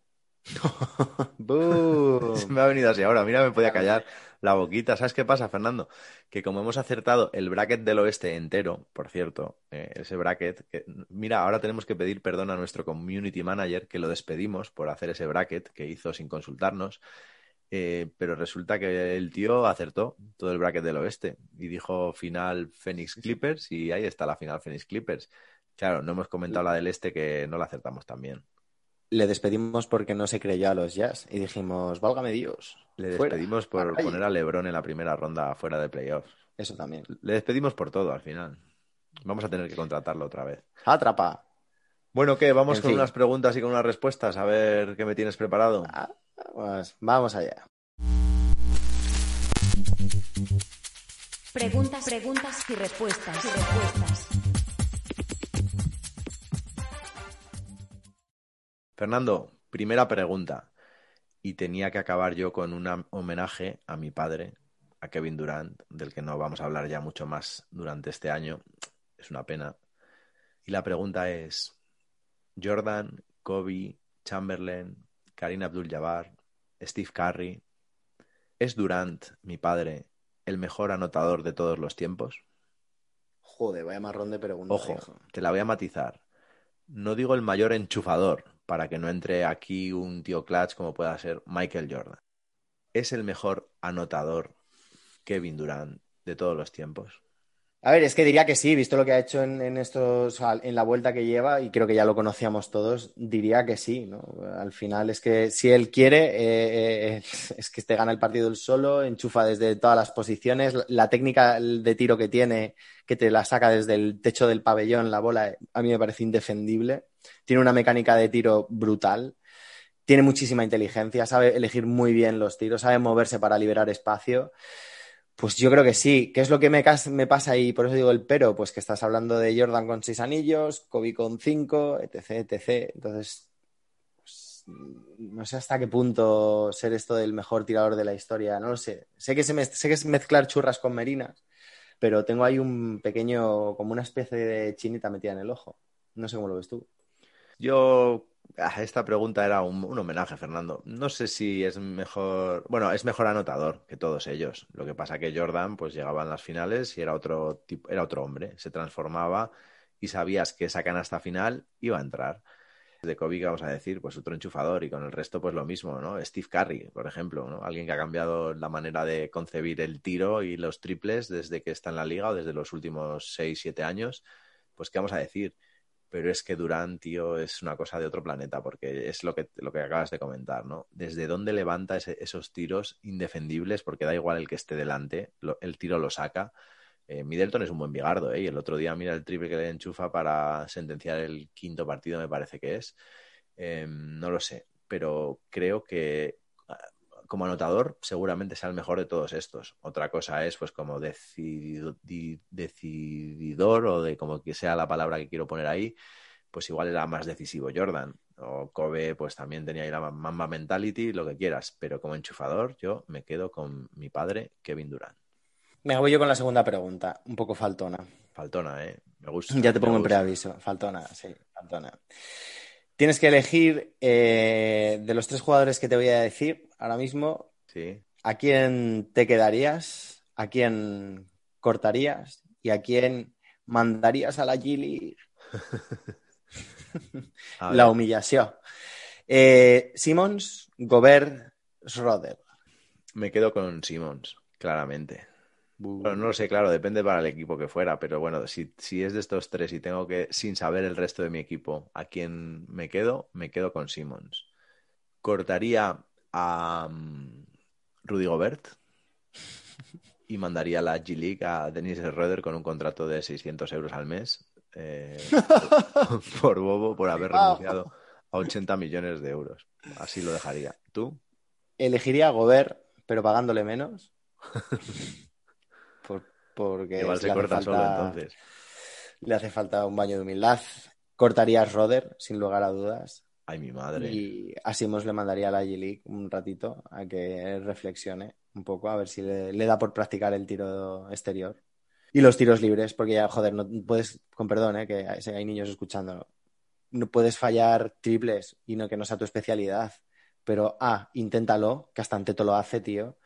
[SPEAKER 1] Se
[SPEAKER 2] ¡Boom!
[SPEAKER 1] me ha venido así ahora, mira, me podía callar la boquita. ¿Sabes qué pasa, Fernando? Que como hemos acertado el bracket del oeste entero, por cierto, eh, ese bracket, que, mira, ahora tenemos que pedir perdón a nuestro community manager, que lo despedimos por hacer ese bracket que hizo sin consultarnos, eh, pero resulta que el tío acertó todo el bracket del oeste y dijo final Phoenix Clippers y ahí está la final Phoenix Clippers. Claro, no hemos comentado la del este que no la acertamos también.
[SPEAKER 2] Le despedimos porque no se creyó a los Jazz y dijimos, válgame Dios,
[SPEAKER 1] Le
[SPEAKER 2] fuera,
[SPEAKER 1] despedimos
[SPEAKER 2] a la
[SPEAKER 1] por
[SPEAKER 2] calle.
[SPEAKER 1] poner a LeBron en la primera ronda fuera de playoffs.
[SPEAKER 2] Eso también.
[SPEAKER 1] Le despedimos por todo al final. Vamos a tener que contratarlo otra vez.
[SPEAKER 2] Atrapa.
[SPEAKER 1] Bueno, ¿qué? Vamos
[SPEAKER 2] En
[SPEAKER 1] con
[SPEAKER 2] fin.
[SPEAKER 1] unas preguntas y con unas respuestas. A ver qué me tienes preparado.
[SPEAKER 2] Ah, pues vamos allá.
[SPEAKER 3] Preguntas, preguntas y respuestas. Y respuestas.
[SPEAKER 1] Fernando, primera pregunta. Y tenía que acabar yo con un homenaje a mi padre, a Kevin Durant, del que no vamos a hablar ya mucho más durante este año. Es una pena. Y la pregunta es, Jordan, Kobe, Chamberlain, Kareem Abdul-Jabbar, Steve Curry, ¿es Durant, mi padre, el mejor anotador de todos los tiempos?
[SPEAKER 2] Joder, vaya marrón de pregunta,
[SPEAKER 1] Ojo,
[SPEAKER 2] hijo.
[SPEAKER 1] te la voy a matizar. No digo el mayor enchufador, para que no entre aquí un tío clutch como pueda ser Michael Jordan. ¿Es el mejor anotador Kevin Durant de todos los tiempos?
[SPEAKER 2] A ver, es que diría que sí, visto lo que ha hecho en, en estos, en la vuelta que lleva, y creo que ya lo conocíamos todos, diría que sí, ¿no? Al final es que si él quiere, eh, eh, es que te gana el partido él solo, enchufa desde todas las posiciones, la, la técnica de tiro que tiene, que te la saca desde el techo del pabellón, la bola, a mí me parece indefendible. Tiene una mecánica de tiro brutal, tiene muchísima inteligencia, sabe elegir muy bien los tiros, sabe moverse para liberar espacio. Pues yo creo que sí. ¿Qué es lo que me, me pasa ahí? Por eso digo el pero, pues que estás hablando de Jordan con seis anillos, Kobe con cinco, etc, etcétera. Entonces, pues, no sé hasta qué punto ser esto del mejor tirador de la historia, no lo sé. Sé que, se me, sé que es mezclar churras con merinas, pero tengo ahí un pequeño, como una especie de chinita metida en el ojo. No sé cómo lo ves tú.
[SPEAKER 1] Yo, ah, esta pregunta era un, un homenaje, Fernando. No sé si es mejor, bueno, es mejor anotador que todos ellos. Lo que pasa que Jordan, pues llegaba en las finales y era otro tipo, era otro hombre, se transformaba y sabías que esa canasta final iba a entrar. De Kobe, ¿qué vamos a decir? Pues otro enchufador y con el resto pues lo mismo, ¿no? Steve Curry, por ejemplo, ¿no? Alguien que ha cambiado la manera de concebir el tiro y los triples desde que está en la liga o desde los últimos seis siete años. Pues ¿qué vamos a decir? Pero es que Durant, tío, es una cosa de otro planeta, porque es lo que, lo que acabas de comentar, ¿no? ¿Desde dónde levanta ese, esos tiros indefendibles? Porque da igual el que esté delante, lo, el tiro lo saca. Eh, Middleton es un buen bigardo, ¿eh? Y el otro día mira el triple que le enchufa para sentenciar el quinto partido, me parece que es. Eh, no lo sé, pero creo que como anotador seguramente sea el mejor de todos estos. Otra cosa es pues como decidido, di, decididor o de como que sea la palabra que quiero poner ahí, pues igual era más decisivo Jordan. O Kobe pues también tenía ahí la Mamba Mentality, lo que quieras, pero como enchufador yo me quedo con mi padre Kevin Durant.
[SPEAKER 2] Me voy yo con la segunda pregunta, un poco faltona.
[SPEAKER 1] Faltona, ¿eh? Me gusta,
[SPEAKER 2] Ya te
[SPEAKER 1] me
[SPEAKER 2] pongo en
[SPEAKER 1] gusta.
[SPEAKER 2] preaviso. Faltona, sí, faltona. Tienes que elegir eh, de los tres jugadores que te voy a decir ahora mismo,
[SPEAKER 1] Sí.
[SPEAKER 2] a quién te quedarías, a quién cortarías y a quién mandarías a la G League.
[SPEAKER 1] A
[SPEAKER 2] La
[SPEAKER 1] ver,
[SPEAKER 2] humillación. Eh, Simmons, Gobert, Schroeder.
[SPEAKER 1] me quedo con Simmons, claramente. Bueno, no lo
[SPEAKER 2] Bu-
[SPEAKER 1] sé, claro, depende para el equipo que fuera, pero bueno, si, si es de estos tres y tengo que, sin saber el resto de mi equipo, a quién me quedo, me quedo con Simmons. Cortaría a um, Rudy Gobert y mandaría a la G League a Dennis Schroeder con un contrato de seiscientos euros al mes eh, por, por bobo, por haber
[SPEAKER 2] Flipao.
[SPEAKER 1] renunciado a ochenta millones de euros. Así lo dejaría. ¿Tú?
[SPEAKER 2] Elegiría a Gobert, pero pagándole menos, por- porque
[SPEAKER 1] Igual se
[SPEAKER 2] le hace
[SPEAKER 1] corta solo
[SPEAKER 2] falta,
[SPEAKER 1] entonces.
[SPEAKER 2] le hace falta un baño de humildad. Cortaría a Schroeder, sin lugar a dudas.
[SPEAKER 1] Ay, mi madre.
[SPEAKER 2] Y a Simmons le mandaría a la G-League un ratito a que reflexione un poco, a ver si le, le da por practicar el tiro exterior. Y los tiros libres, porque ya, joder, no puedes, con perdón, ¿eh? Que hay, hay niños escuchando. no puedes fallar triples y no que no sea tu especialidad. Pero, ah, inténtalo, que hasta Anteto lo hace, tío.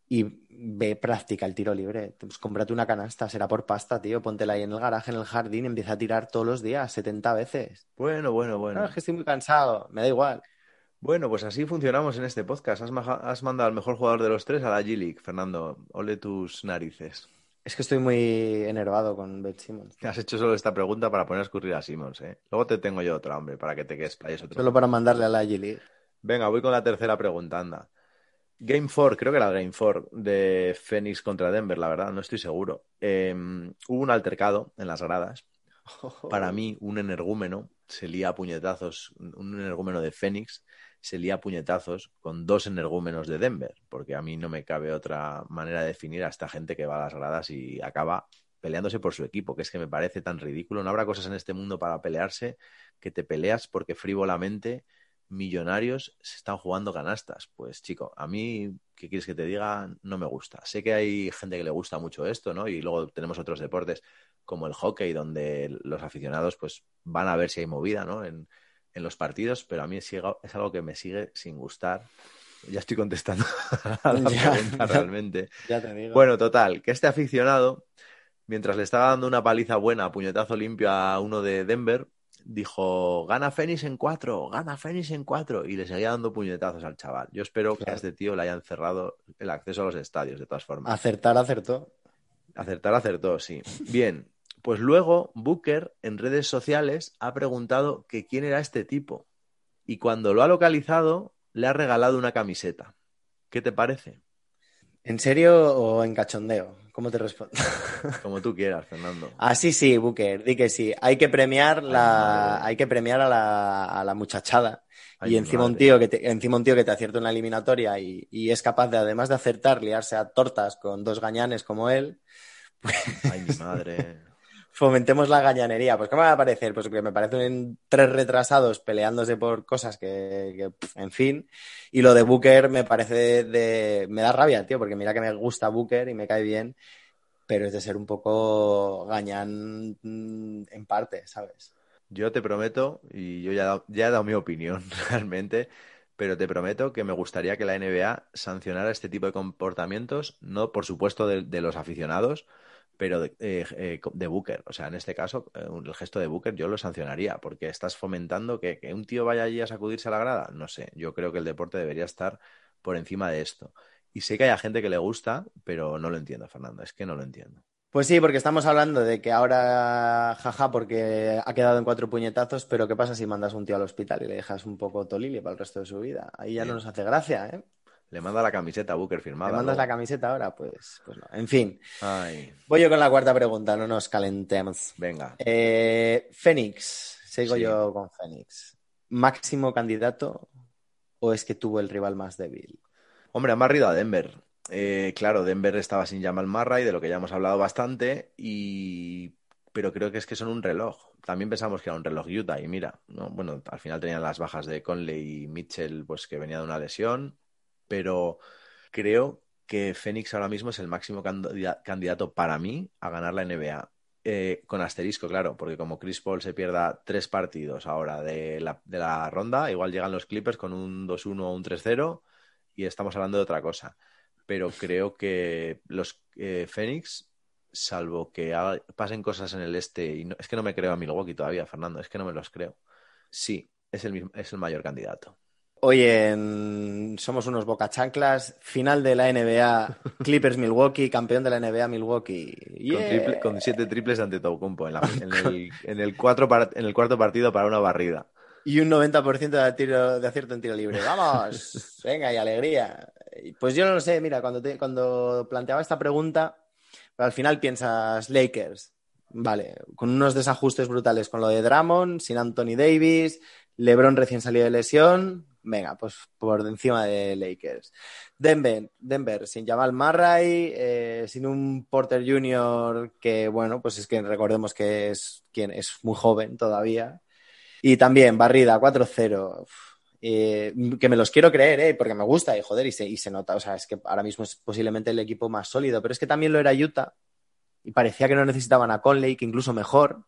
[SPEAKER 2] Y ve, practica el tiro libre. Pues cómprate una canasta, será por pasta, tío. Póntela ahí en el garaje, en el jardín, y empieza a tirar todos los días, setenta veces.
[SPEAKER 1] Bueno, bueno,
[SPEAKER 2] No,
[SPEAKER 1] bueno.
[SPEAKER 2] es que estoy muy cansado, me da igual.
[SPEAKER 1] Bueno, pues así funcionamos en este podcast. Has, maja- has mandado al mejor jugador de los tres a la G-League, Fernando. Ole tus narices.
[SPEAKER 2] Es que estoy muy enervado con Ben Simmons.
[SPEAKER 1] Has hecho solo esta pregunta para poner a escurrir a Simmons, ¿eh? Luego te tengo yo otra, hombre, para que te quedes playes otro.
[SPEAKER 2] Solo para mandarle a la G-League.
[SPEAKER 1] Venga, voy con la tercera pregunta, anda. Game cuatro, creo que era el Game cuatro de Phoenix contra Denver, la verdad, no estoy seguro. Eh, hubo un altercado en las gradas. Para mí, un energúmeno se lía a puñetazos, un energúmeno de Phoenix se lía a puñetazos con dos energúmenos de Denver, porque a mí no me cabe otra manera de definir a esta gente que va a las gradas y acaba peleándose por su equipo, que es que me parece tan ridículo. No habrá cosas en este mundo para pelearse que te peleas porque frívolamente millonarios se están jugando canastas. Pues chico, a mí, ¿qué quieres que te diga? No me gusta. Sé que hay gente que le gusta mucho esto, ¿no? Y luego tenemos otros deportes como el hockey, donde los aficionados pues van a ver si hay movida, ¿no? En, en los partidos, pero a mí es, es algo que me sigue sin gustar. Ya estoy contestando a la
[SPEAKER 2] Ya,
[SPEAKER 1] pregunta realmente.
[SPEAKER 2] Ya te digo.
[SPEAKER 1] Bueno, total, que este aficionado, mientras le estaba dando una paliza buena, puñetazo limpio a uno de Denver, dijo, gana Phoenix en cuatro, gana Phoenix en cuatro, y le seguía dando puñetazos al chaval. Yo espero
[SPEAKER 2] Claro.
[SPEAKER 1] que a este tío le hayan cerrado el acceso a los estadios, de todas formas.
[SPEAKER 2] Acertar, acertó.
[SPEAKER 1] Acertar, acertó, sí. Bien, pues luego Booker en redes sociales ha preguntado que quién era este tipo, y cuando lo ha localizado, le ha regalado una camiseta. ¿Qué te parece?
[SPEAKER 2] ¿En serio o en cachondeo? ¿Cómo te respondo?
[SPEAKER 1] Como tú quieras, Fernando.
[SPEAKER 2] Ah, sí, sí, Booker, di que sí. Hay que premiar
[SPEAKER 1] Ay,
[SPEAKER 2] la,
[SPEAKER 1] madre.
[SPEAKER 2] hay que premiar a la, a la muchachada.
[SPEAKER 1] Ay,
[SPEAKER 2] Y encima un
[SPEAKER 1] madre.
[SPEAKER 2] tío que te, encima un tío que te acierta una eliminatoria y, y es capaz de, además de acertar, liarse a tortas con dos gañanes como él, pues
[SPEAKER 1] Ay, mi madre.
[SPEAKER 2] fomentemos la gañanería. Pues ¿qué me va a parecer? Pues que me parecen tres retrasados peleándose por cosas que, que pff, en fin. Y lo de Booker me parece de, de- me da rabia, tío, porque mira que me gusta Booker y me cae bien, pero es de ser un poco gañán mm, en parte, ¿sabes?
[SPEAKER 1] Yo te prometo, y yo ya, he dado- ya he dado mi opinión realmente, pero te prometo que me gustaría que la N B A sancionara este tipo de comportamientos, no por supuesto de, de los aficionados, pero de, eh, eh, de Booker. O sea, en este caso, eh, el gesto de Booker yo lo sancionaría, porque estás fomentando que, que un tío vaya allí a sacudirse a la grada. No sé, yo creo que el deporte debería estar por encima de esto. Y sé que hay gente que le gusta, pero no lo entiendo, Fernando, es que no lo entiendo.
[SPEAKER 2] Pues sí, porque estamos hablando de que ahora, jaja, porque ha quedado en cuatro puñetazos, pero ¿qué pasa si mandas a un tío al hospital y le dejas un poco tolili para el resto de su vida? Ahí ya no
[SPEAKER 1] Eh,
[SPEAKER 2] nos hace gracia, ¿eh?
[SPEAKER 1] Le manda la camiseta a Booker
[SPEAKER 2] ¿Le
[SPEAKER 1] firmada
[SPEAKER 2] mandas la
[SPEAKER 1] luego.
[SPEAKER 2] camiseta ahora? Pues, pues no. En fin,
[SPEAKER 1] Ay,
[SPEAKER 2] voy yo con la cuarta pregunta, no nos calentemos.
[SPEAKER 1] venga.
[SPEAKER 2] Eh, Fénix, sigo
[SPEAKER 1] Sí.
[SPEAKER 2] yo con Fénix. ¿Máximo candidato o es que tuvo el rival más débil?
[SPEAKER 1] Hombre, han barrido a Denver. Eh, claro, Denver estaba sin Jamal Murray, de lo que ya hemos hablado bastante, y... pero creo que es que son un reloj. También pensamos que era un reloj Utah, y mira, ¿no? Bueno, al final tenían las bajas de Conley y Mitchell, pues que venía de una lesión, pero creo que Phoenix ahora mismo es el máximo candida- candidato para mí a ganar la N B A. Eh, con asterisco, claro, porque como Chris Paul se pierda tres partidos ahora de la, de la ronda, igual llegan los Clippers con un dos uno o un tres cero y estamos hablando de otra cosa. Pero creo que los eh, Phoenix, salvo que haga- pasen cosas en el este, y no- es que no me creo a Milwaukee todavía, Fernando, es que no me los creo. Sí, es el, mismo- es el mayor candidato.
[SPEAKER 2] Oye, en- somos unos bocachanclas. Final de la N B A, Clippers Milwaukee, campeón de la N B A Milwaukee.
[SPEAKER 1] Con, triple,
[SPEAKER 2] Yeah.
[SPEAKER 1] con siete triples ante Antetokounmpo en, la, en, el, en, el cuatro par, en el cuarto partido para una barrida.
[SPEAKER 2] Y un noventa por ciento de, tiro, de acierto en tiro libre. ¡Vamos! Venga, y alegría. Pues yo no lo sé, mira, cuando, te, cuando planteaba esta pregunta, al final piensas Lakers. Vale, con unos desajustes brutales con lo de Drummond, sin Anthony Davis, LeBron recién salido de lesión. Venga, pues por encima de Lakers. Denver, Denver sin Jamal Murray, eh, sin un Porter junior que, bueno, pues es que recordemos que es, quien es muy joven todavía. Y también, barrida, cuatro cero. Eh, que me los quiero creer, ¿eh? Porque me gusta, y joder, y se, y se nota. O sea, es que ahora mismo es posiblemente el equipo más sólido, pero es que también lo era Utah y parecía que no necesitaban a Conley, que incluso mejor,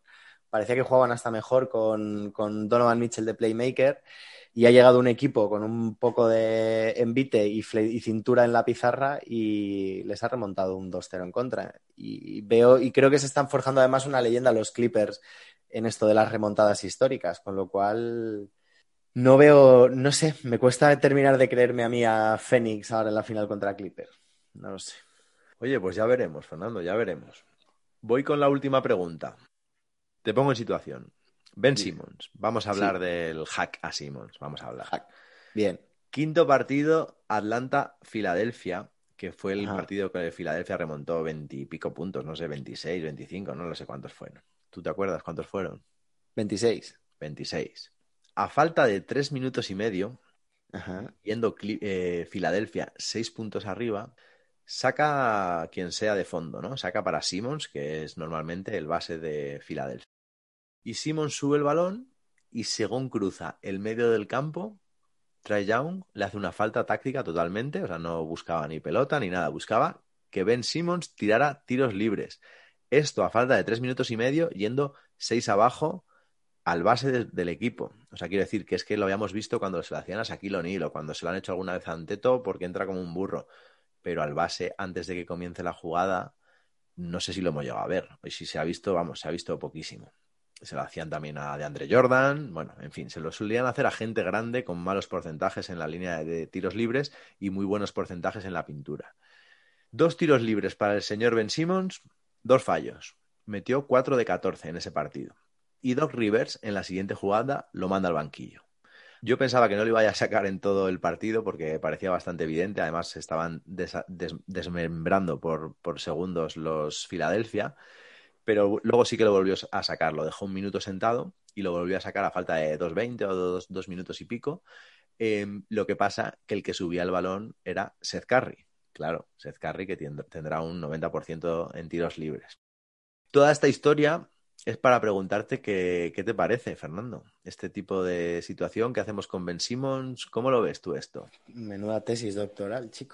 [SPEAKER 2] parecía que jugaban hasta mejor con, con Donovan Mitchell de playmaker, y ha llegado un equipo con un poco de envite y, fle- y cintura en la pizarra y les ha remontado un dos cero en contra. Y veo y creo que se están forjando además una leyenda los Clippers en esto de las remontadas históricas, con lo cual no veo, no sé, me cuesta terminar de creerme a mí a Phoenix ahora en la final contra Clippers. No lo sé.
[SPEAKER 1] Oye, pues ya veremos, Fernando, ya veremos. Voy con la última pregunta. Te pongo en situación. Ben Simmons. Vamos a hablar
[SPEAKER 2] Sí.
[SPEAKER 1] del hack a Simmons. Vamos a hablar.
[SPEAKER 2] Hack. Bien.
[SPEAKER 1] Quinto partido, Atlanta-Filadelfia, que fue el
[SPEAKER 2] Ajá.
[SPEAKER 1] partido que Filadelfia remontó veinte y pico puntos, no sé, veintiséis, veinticinco, no lo sé cuántos fueron. ¿Tú te acuerdas cuántos fueron?
[SPEAKER 2] veintiséis.
[SPEAKER 1] veintiséis. A falta de tres minutos y medio,
[SPEAKER 2] Ajá.
[SPEAKER 1] yendo Cli- eh, Filadelfia seis puntos arriba, saca a quien sea de fondo, ¿no? Saca para Simmons, que es normalmente el base de Filadelfia. Y Simmons sube el balón y según cruza el medio del campo, Trae Young le hace una falta táctica totalmente, o sea, no buscaba ni pelota ni nada, buscaba que Ben Simmons tirara tiros libres. Esto a falta de tres minutos y medio, yendo seis abajo al base de, del equipo. O sea, quiero decir que es que lo habíamos visto cuando se lo hacían a Shaquille O'Neal o cuando se lo han hecho alguna vez a Anteto porque entra como un burro. Pero al base, antes de que comience la jugada, no sé si lo hemos llegado a ver. Y si se ha visto, vamos, se ha visto poquísimo. Se lo hacían también a DeAndre Jordan, bueno, en fin, se lo solían hacer a gente grande con malos porcentajes en la línea de tiros libres y muy buenos porcentajes en la pintura. Dos tiros libres para el señor Ben Simmons, dos fallos. Metió cuatro de catorce en ese partido. Y Doc Rivers, en la siguiente jugada, lo manda al banquillo. Yo pensaba que no lo iba a sacar en todo el partido porque parecía bastante evidente. Además, se estaban des des desmembrando por, por segundos los Philadelphia. Pero luego sí que lo volvió a sacar. Lo dejó un minuto sentado y lo volvió a sacar a falta de dos veinte o dos, dos minutos y pico. Eh, lo que pasa que el que subía el balón era Seth Curry. Claro, Seth Curry que tendrá un noventa por ciento en tiros libres. Toda esta historia es para preguntarte qué, qué te parece, Fernando. Este tipo de situación que hacemos con Ben Simmons, ¿cómo lo ves tú esto?
[SPEAKER 2] Menuda tesis doctoral, chico.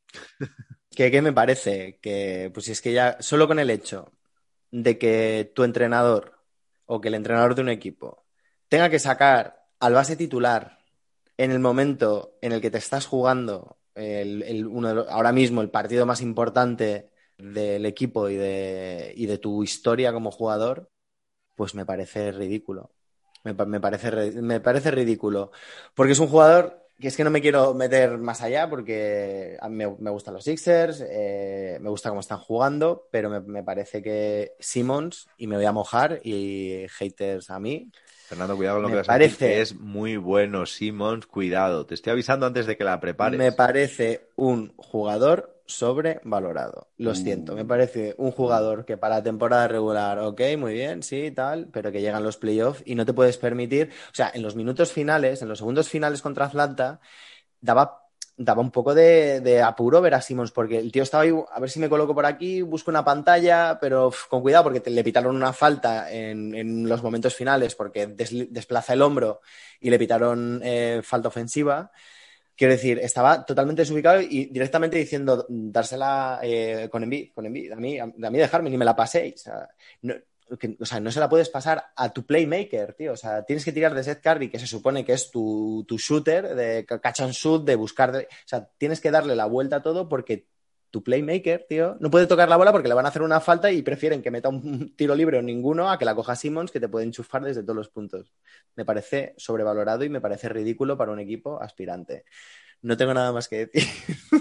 [SPEAKER 2] ¿Qué, qué me parece? Que, pues si es que ya, solo con el hecho de que tu entrenador o que el entrenador de un equipo tenga que sacar al base titular en el momento en el que te estás jugando el, el, uno de los, ahora mismo el partido más importante del equipo y de, y de tu historia como jugador, pues me parece ridículo. Me, me, parece, me parece ridículo. Porque es un jugador que es que no me quiero meter más allá porque a mí me, me gustan los Sixers, eh, me gusta cómo están jugando, pero me, me parece que Simmons, y me voy a mojar, y haters a mí,
[SPEAKER 1] Fernando, cuidado con lo
[SPEAKER 2] me
[SPEAKER 1] que vas a decir, que
[SPEAKER 2] parece,
[SPEAKER 1] es muy bueno, Simmons, cuidado. Te estoy avisando antes de que la
[SPEAKER 2] me
[SPEAKER 1] prepares.
[SPEAKER 2] parece un jugador sobrevalorado. Lo siento, me
[SPEAKER 1] Uh,
[SPEAKER 2] parece un
[SPEAKER 1] uh.
[SPEAKER 2] jugador que para temporada regular, ok, muy bien, sí, tal, pero que llegan los playoffs y no te puedes permitir, o sea, en los minutos finales, en los segundos finales contra Atlanta, daba, daba un poco de, de apuro ver a Simmons, porque el tío estaba ahí, a ver si me coloco por aquí, busco una pantalla, pero uf, con cuidado, porque te, le pitaron una falta en, en los momentos finales, porque des, desplaza el hombro y le pitaron eh, falta ofensiva. Quiero decir, estaba totalmente desubicado y directamente diciendo, dársela eh, con Embiid, con Embiid, a mí, a, a mí dejarme, ni me la paséis. O sea, no, que, o sea, no se la puedes pasar a tu playmaker, tío. O sea, tienes que tirar de Seth Curry, que se supone que es tu, tu shooter, de catch and shoot, de buscar... De, o sea, tienes que darle la vuelta a todo porque tu playmaker, tío, no puede tocar la bola porque le van a hacer una falta y prefieren que meta un tiro libre o ninguno a que la coja Simmons, que te puede enchufar desde todos los puntos. Me parece sobrevalorado y me parece ridículo para un equipo aspirante. No tengo nada más que decir.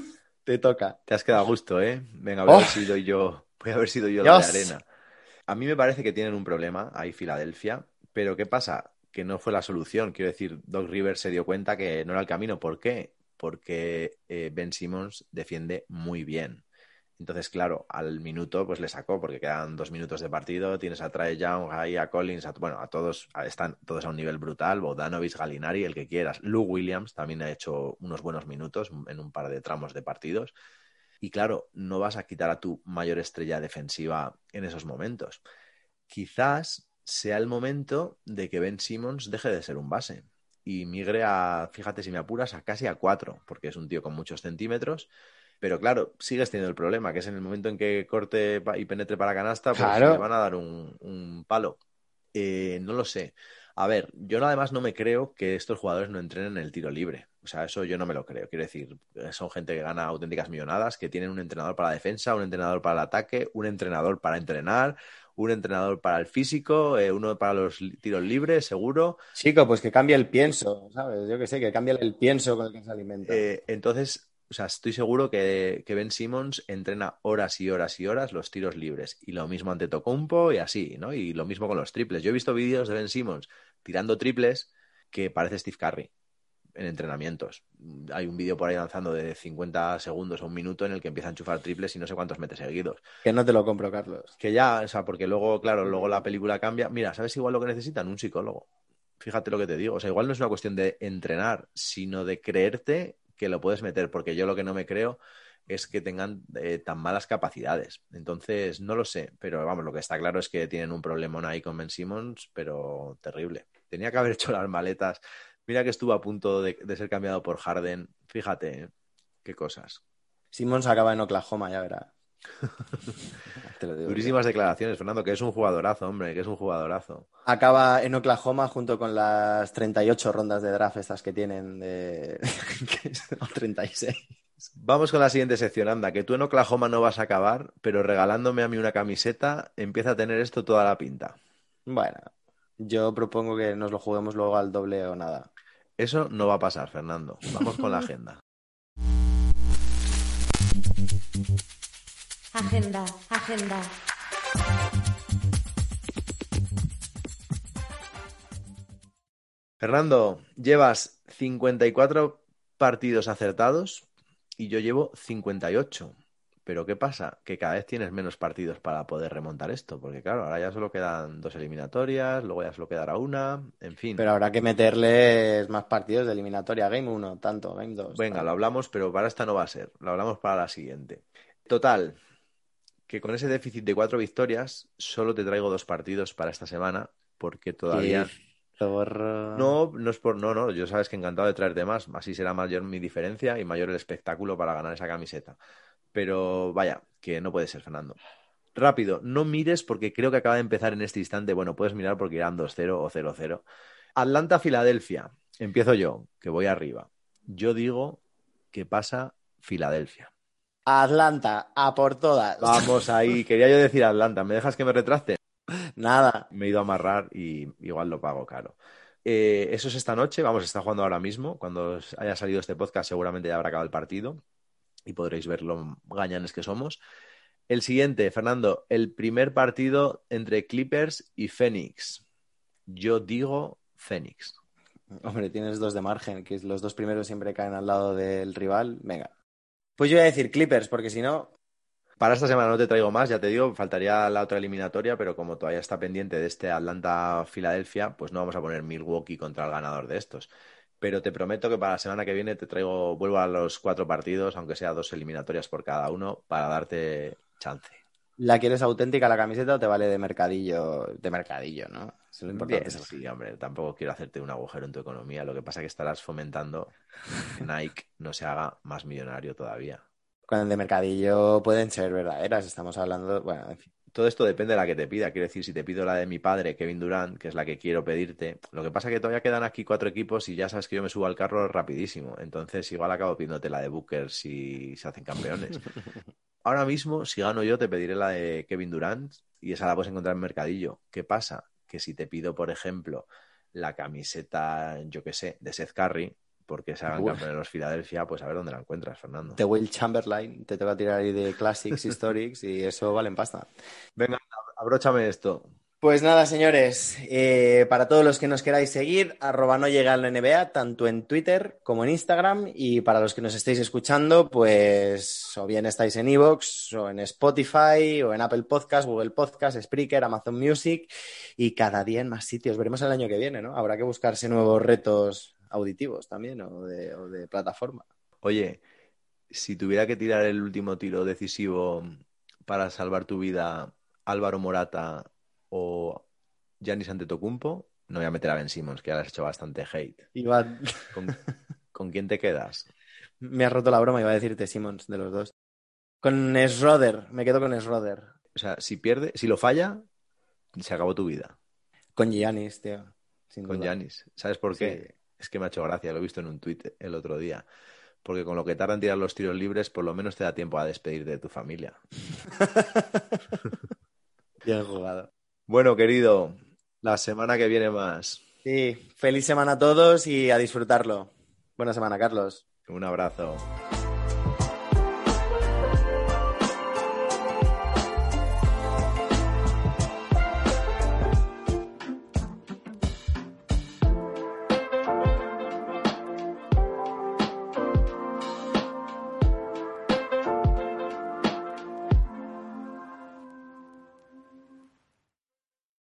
[SPEAKER 2] Te toca.
[SPEAKER 1] Te has quedado a gusto, ¿eh? Venga, voy a ver
[SPEAKER 2] ¡Oh,
[SPEAKER 1] si doy yo, voy a ver si doy yo la de
[SPEAKER 2] Dios!
[SPEAKER 1] arena. A mí me parece que tienen un problema ahí Filadelfia, pero ¿qué pasa? Que no fue la solución. Quiero decir, Doc Rivers se dio cuenta que no era el camino. ¿Por qué? Porque eh, Ben Simmons defiende muy bien. Entonces, claro, al minuto pues le sacó, porque quedan dos minutos de partido, tienes a Trae Young, ahí a Collins, a, bueno, a todos, a, están todos a un nivel brutal, Bogdanovic, Gallinari, el que quieras. Lou Williams también ha hecho unos buenos minutos en un par de tramos de partidos. Y claro, no vas a quitar a tu mayor estrella defensiva en esos momentos. Quizás sea el momento de que Ben Simmons deje de ser un base y migre a, fíjate si me apuras, a casi a cuatro, porque es un tío con muchos centímetros. Pero claro, sigues teniendo el problema, que es en el momento en que corte y penetre para canasta, pues le
[SPEAKER 2] Claro.
[SPEAKER 1] van a dar un, un palo. Eh, no lo sé. A ver, yo además no me creo que estos jugadores no entrenen el tiro libre. O sea, eso yo no me lo creo. Quiero decir, son gente que gana auténticas millonadas, que tienen un entrenador para la defensa, un entrenador para el ataque, un entrenador para entrenar, un entrenador para el físico, eh, uno para los li- tiros libres, seguro.
[SPEAKER 2] Chico, pues que cambie el pienso, ¿sabes? Yo que sé, que cambie el pienso con el que se alimenta.
[SPEAKER 1] Eh, entonces, o sea, estoy seguro que, que Ben Simmons entrena horas y horas y horas los tiros libres. Y lo mismo ante Tocumpo y así, ¿no? Y lo mismo con los triples. Yo he visto vídeos de Ben Simmons tirando triples que parece Steve Curry en entrenamientos. Hay un vídeo por ahí lanzando de cincuenta segundos a un minuto en el que empieza a enchufar triples y no sé cuántos mete seguidos.
[SPEAKER 2] Que no te lo compro, Carlos.
[SPEAKER 1] Que ya, o sea, porque luego, claro, luego la película cambia. Mira, ¿sabes igual lo que necesitan? Un psicólogo. Fíjate lo que te digo. O sea, igual no es una cuestión de entrenar, sino de creerte que lo puedes meter, porque yo lo que no me creo es que tengan eh, tan malas capacidades. Entonces, no lo sé, pero vamos, lo que está claro es que tienen un problemón ahí con Ben Simmons, pero terrible. Tenía que haber hecho las maletas. Mira que estuvo a punto de, de ser cambiado por Harden. Fíjate, ¿eh? Qué cosas.
[SPEAKER 2] Simmons acaba en Oklahoma, ya verás. Te lo digo yo.
[SPEAKER 1] Durísimas declaraciones, Fernando, que es un jugadorazo, hombre, que es un jugadorazo.
[SPEAKER 2] Acaba en Oklahoma junto con las treinta y ocho rondas de draft estas que tienen de... o treinta y seis.
[SPEAKER 1] Vamos con la siguiente sección, anda, que tú en Oklahoma no vas a acabar, pero regalándome a mí una camiseta empieza a tener esto toda la pinta.
[SPEAKER 2] Bueno, yo propongo que nos lo juguemos luego al doble o nada.
[SPEAKER 1] Eso no va a pasar, Fernando. Vamos con la agenda.
[SPEAKER 3] Agenda, agenda.
[SPEAKER 1] Fernando, llevas cincuenta y cuatro partidos acertados y yo llevo cincuenta y ocho. Pero ¿qué pasa? Que cada vez tienes menos partidos para poder remontar esto, porque claro, ahora ya solo quedan dos eliminatorias, luego ya solo quedará una, en fin.
[SPEAKER 2] Pero habrá que meterles más partidos de eliminatoria. Game uno, tanto. Game dos,
[SPEAKER 1] Venga, lo
[SPEAKER 2] tanto.
[SPEAKER 1] hablamos, pero para esta no va a ser. Lo hablamos para la siguiente. Total, que con ese déficit de cuatro victorias solo te traigo dos partidos para esta semana, porque
[SPEAKER 2] Qué
[SPEAKER 1] todavía
[SPEAKER 2] zorro.
[SPEAKER 1] no, no es por no, no, yo sabes que encantado de traerte más, así será mayor mi diferencia y mayor el espectáculo para ganar esa camiseta. Pero vaya, que no puede ser, Fernando. Rápido, no mires porque creo que acaba de empezar en este instante. Bueno, puedes mirar porque irán dos cero o cero cero. Atlanta-Filadelfia. Empiezo yo, que voy arriba. Yo digo que pasa Filadelfia.
[SPEAKER 2] Atlanta, a por todas.
[SPEAKER 1] Vamos ahí, quería yo decir Atlanta. ¿Me dejas que me retracte?
[SPEAKER 2] Nada.
[SPEAKER 1] Me he ido a amarrar y igual lo pago caro. Eh, eso es esta noche, vamos, está jugando ahora mismo. Cuando haya salido este podcast seguramente ya habrá acabado el partido y podréis ver lo gañanes que somos. El siguiente, Fernando, el primer partido entre Clippers y Phoenix. Yo digo Phoenix.
[SPEAKER 2] Hombre, tienes dos de margen, que los dos primeros siempre caen al lado del rival. Venga. Pues yo voy a decir Clippers, porque si no,
[SPEAKER 1] Para esta semana no te traigo más, ya te digo, faltaría la otra eliminatoria, pero como todavía está pendiente de este Atlanta-Filadelfia, pues no vamos a poner Milwaukee contra el ganador de estos. Pero te prometo que para la semana que viene te traigo, vuelvo a los cuatro partidos, aunque sea dos eliminatorias por cada uno, para darte chance.
[SPEAKER 2] ¿la quieres auténtica la camiseta o te vale de mercadillo? De mercadillo, ¿no? Eso es lo
[SPEAKER 1] Bien,
[SPEAKER 2] importante. Es el...
[SPEAKER 1] sí, hombre, tampoco quiero hacerte un agujero en tu economía, lo que pasa es que estarás fomentando que Nike no se haga más millonario todavía.
[SPEAKER 2] Con el de mercadillo pueden ser verdaderas, estamos hablando, bueno, en fin.
[SPEAKER 1] Todo esto depende de la que te pida. Quiero decir, si te pido la de mi padre, Kevin Durant, que es la que quiero pedirte. Lo que pasa es que todavía quedan aquí cuatro equipos y ya sabes que yo me subo al carro rapidísimo. Entonces, igual acabo pidiéndote la de Booker si se hacen campeones. Ahora mismo, si gano yo, te pediré la de Kevin Durant y esa la puedes encontrar en Mercadillo. ¿Qué pasa? Que si te pido, por ejemplo, la camiseta, yo qué sé, de Seth Curry, porque se hagan
[SPEAKER 2] Uf.
[SPEAKER 1] campeones los Filadelfia, pues a ver dónde la encuentras, Fernando.
[SPEAKER 2] De Will Chamberlain, te toca tirar ahí de Classics, Historics y eso vale en pasta.
[SPEAKER 1] Venga, abróchame esto.
[SPEAKER 2] Pues nada, señores, eh, para todos los que nos queráis seguir, arroba no llega a la N B A, tanto en Twitter como en Instagram, y para los que nos estéis escuchando, pues o bien estáis en iVoox, o en Spotify, o en Apple Podcast, Google Podcast, Spreaker, Amazon Music, y cada día en más sitios. Veremos el año que viene, ¿no? Habrá que buscarse nuevos retos auditivos también, o de, o de plataforma.
[SPEAKER 1] Oye, si tuviera que tirar el último tiro decisivo para salvar tu vida, Álvaro Morata o Giannis Antetokounmpo, no voy a meter a Ben Simmons, que ya le has hecho bastante hate.
[SPEAKER 2] Iba...
[SPEAKER 1] ¿Con, ¿con quién te quedas?
[SPEAKER 2] Me has roto la broma, iba a decirte Simmons, de los dos. Con Schroeder, me quedo con Schroeder.
[SPEAKER 1] O sea, si pierde, si lo falla, se acabó tu vida.
[SPEAKER 2] Con Giannis, tío. Sin
[SPEAKER 1] Con
[SPEAKER 2] duda.
[SPEAKER 1] Giannis. ¿Sabes por qué?
[SPEAKER 2] Sí.
[SPEAKER 1] Es que me ha hecho gracia, lo he visto en un tuit el otro día. Porque con lo que tardan en tirar los tiros libres, por lo menos te da tiempo a despedirte de tu familia.
[SPEAKER 2] Bien jugado.
[SPEAKER 1] Bueno, querido, la semana que viene más.
[SPEAKER 2] Sí, feliz semana a todos y a disfrutarlo. Buena semana, Carlos.
[SPEAKER 1] Un abrazo.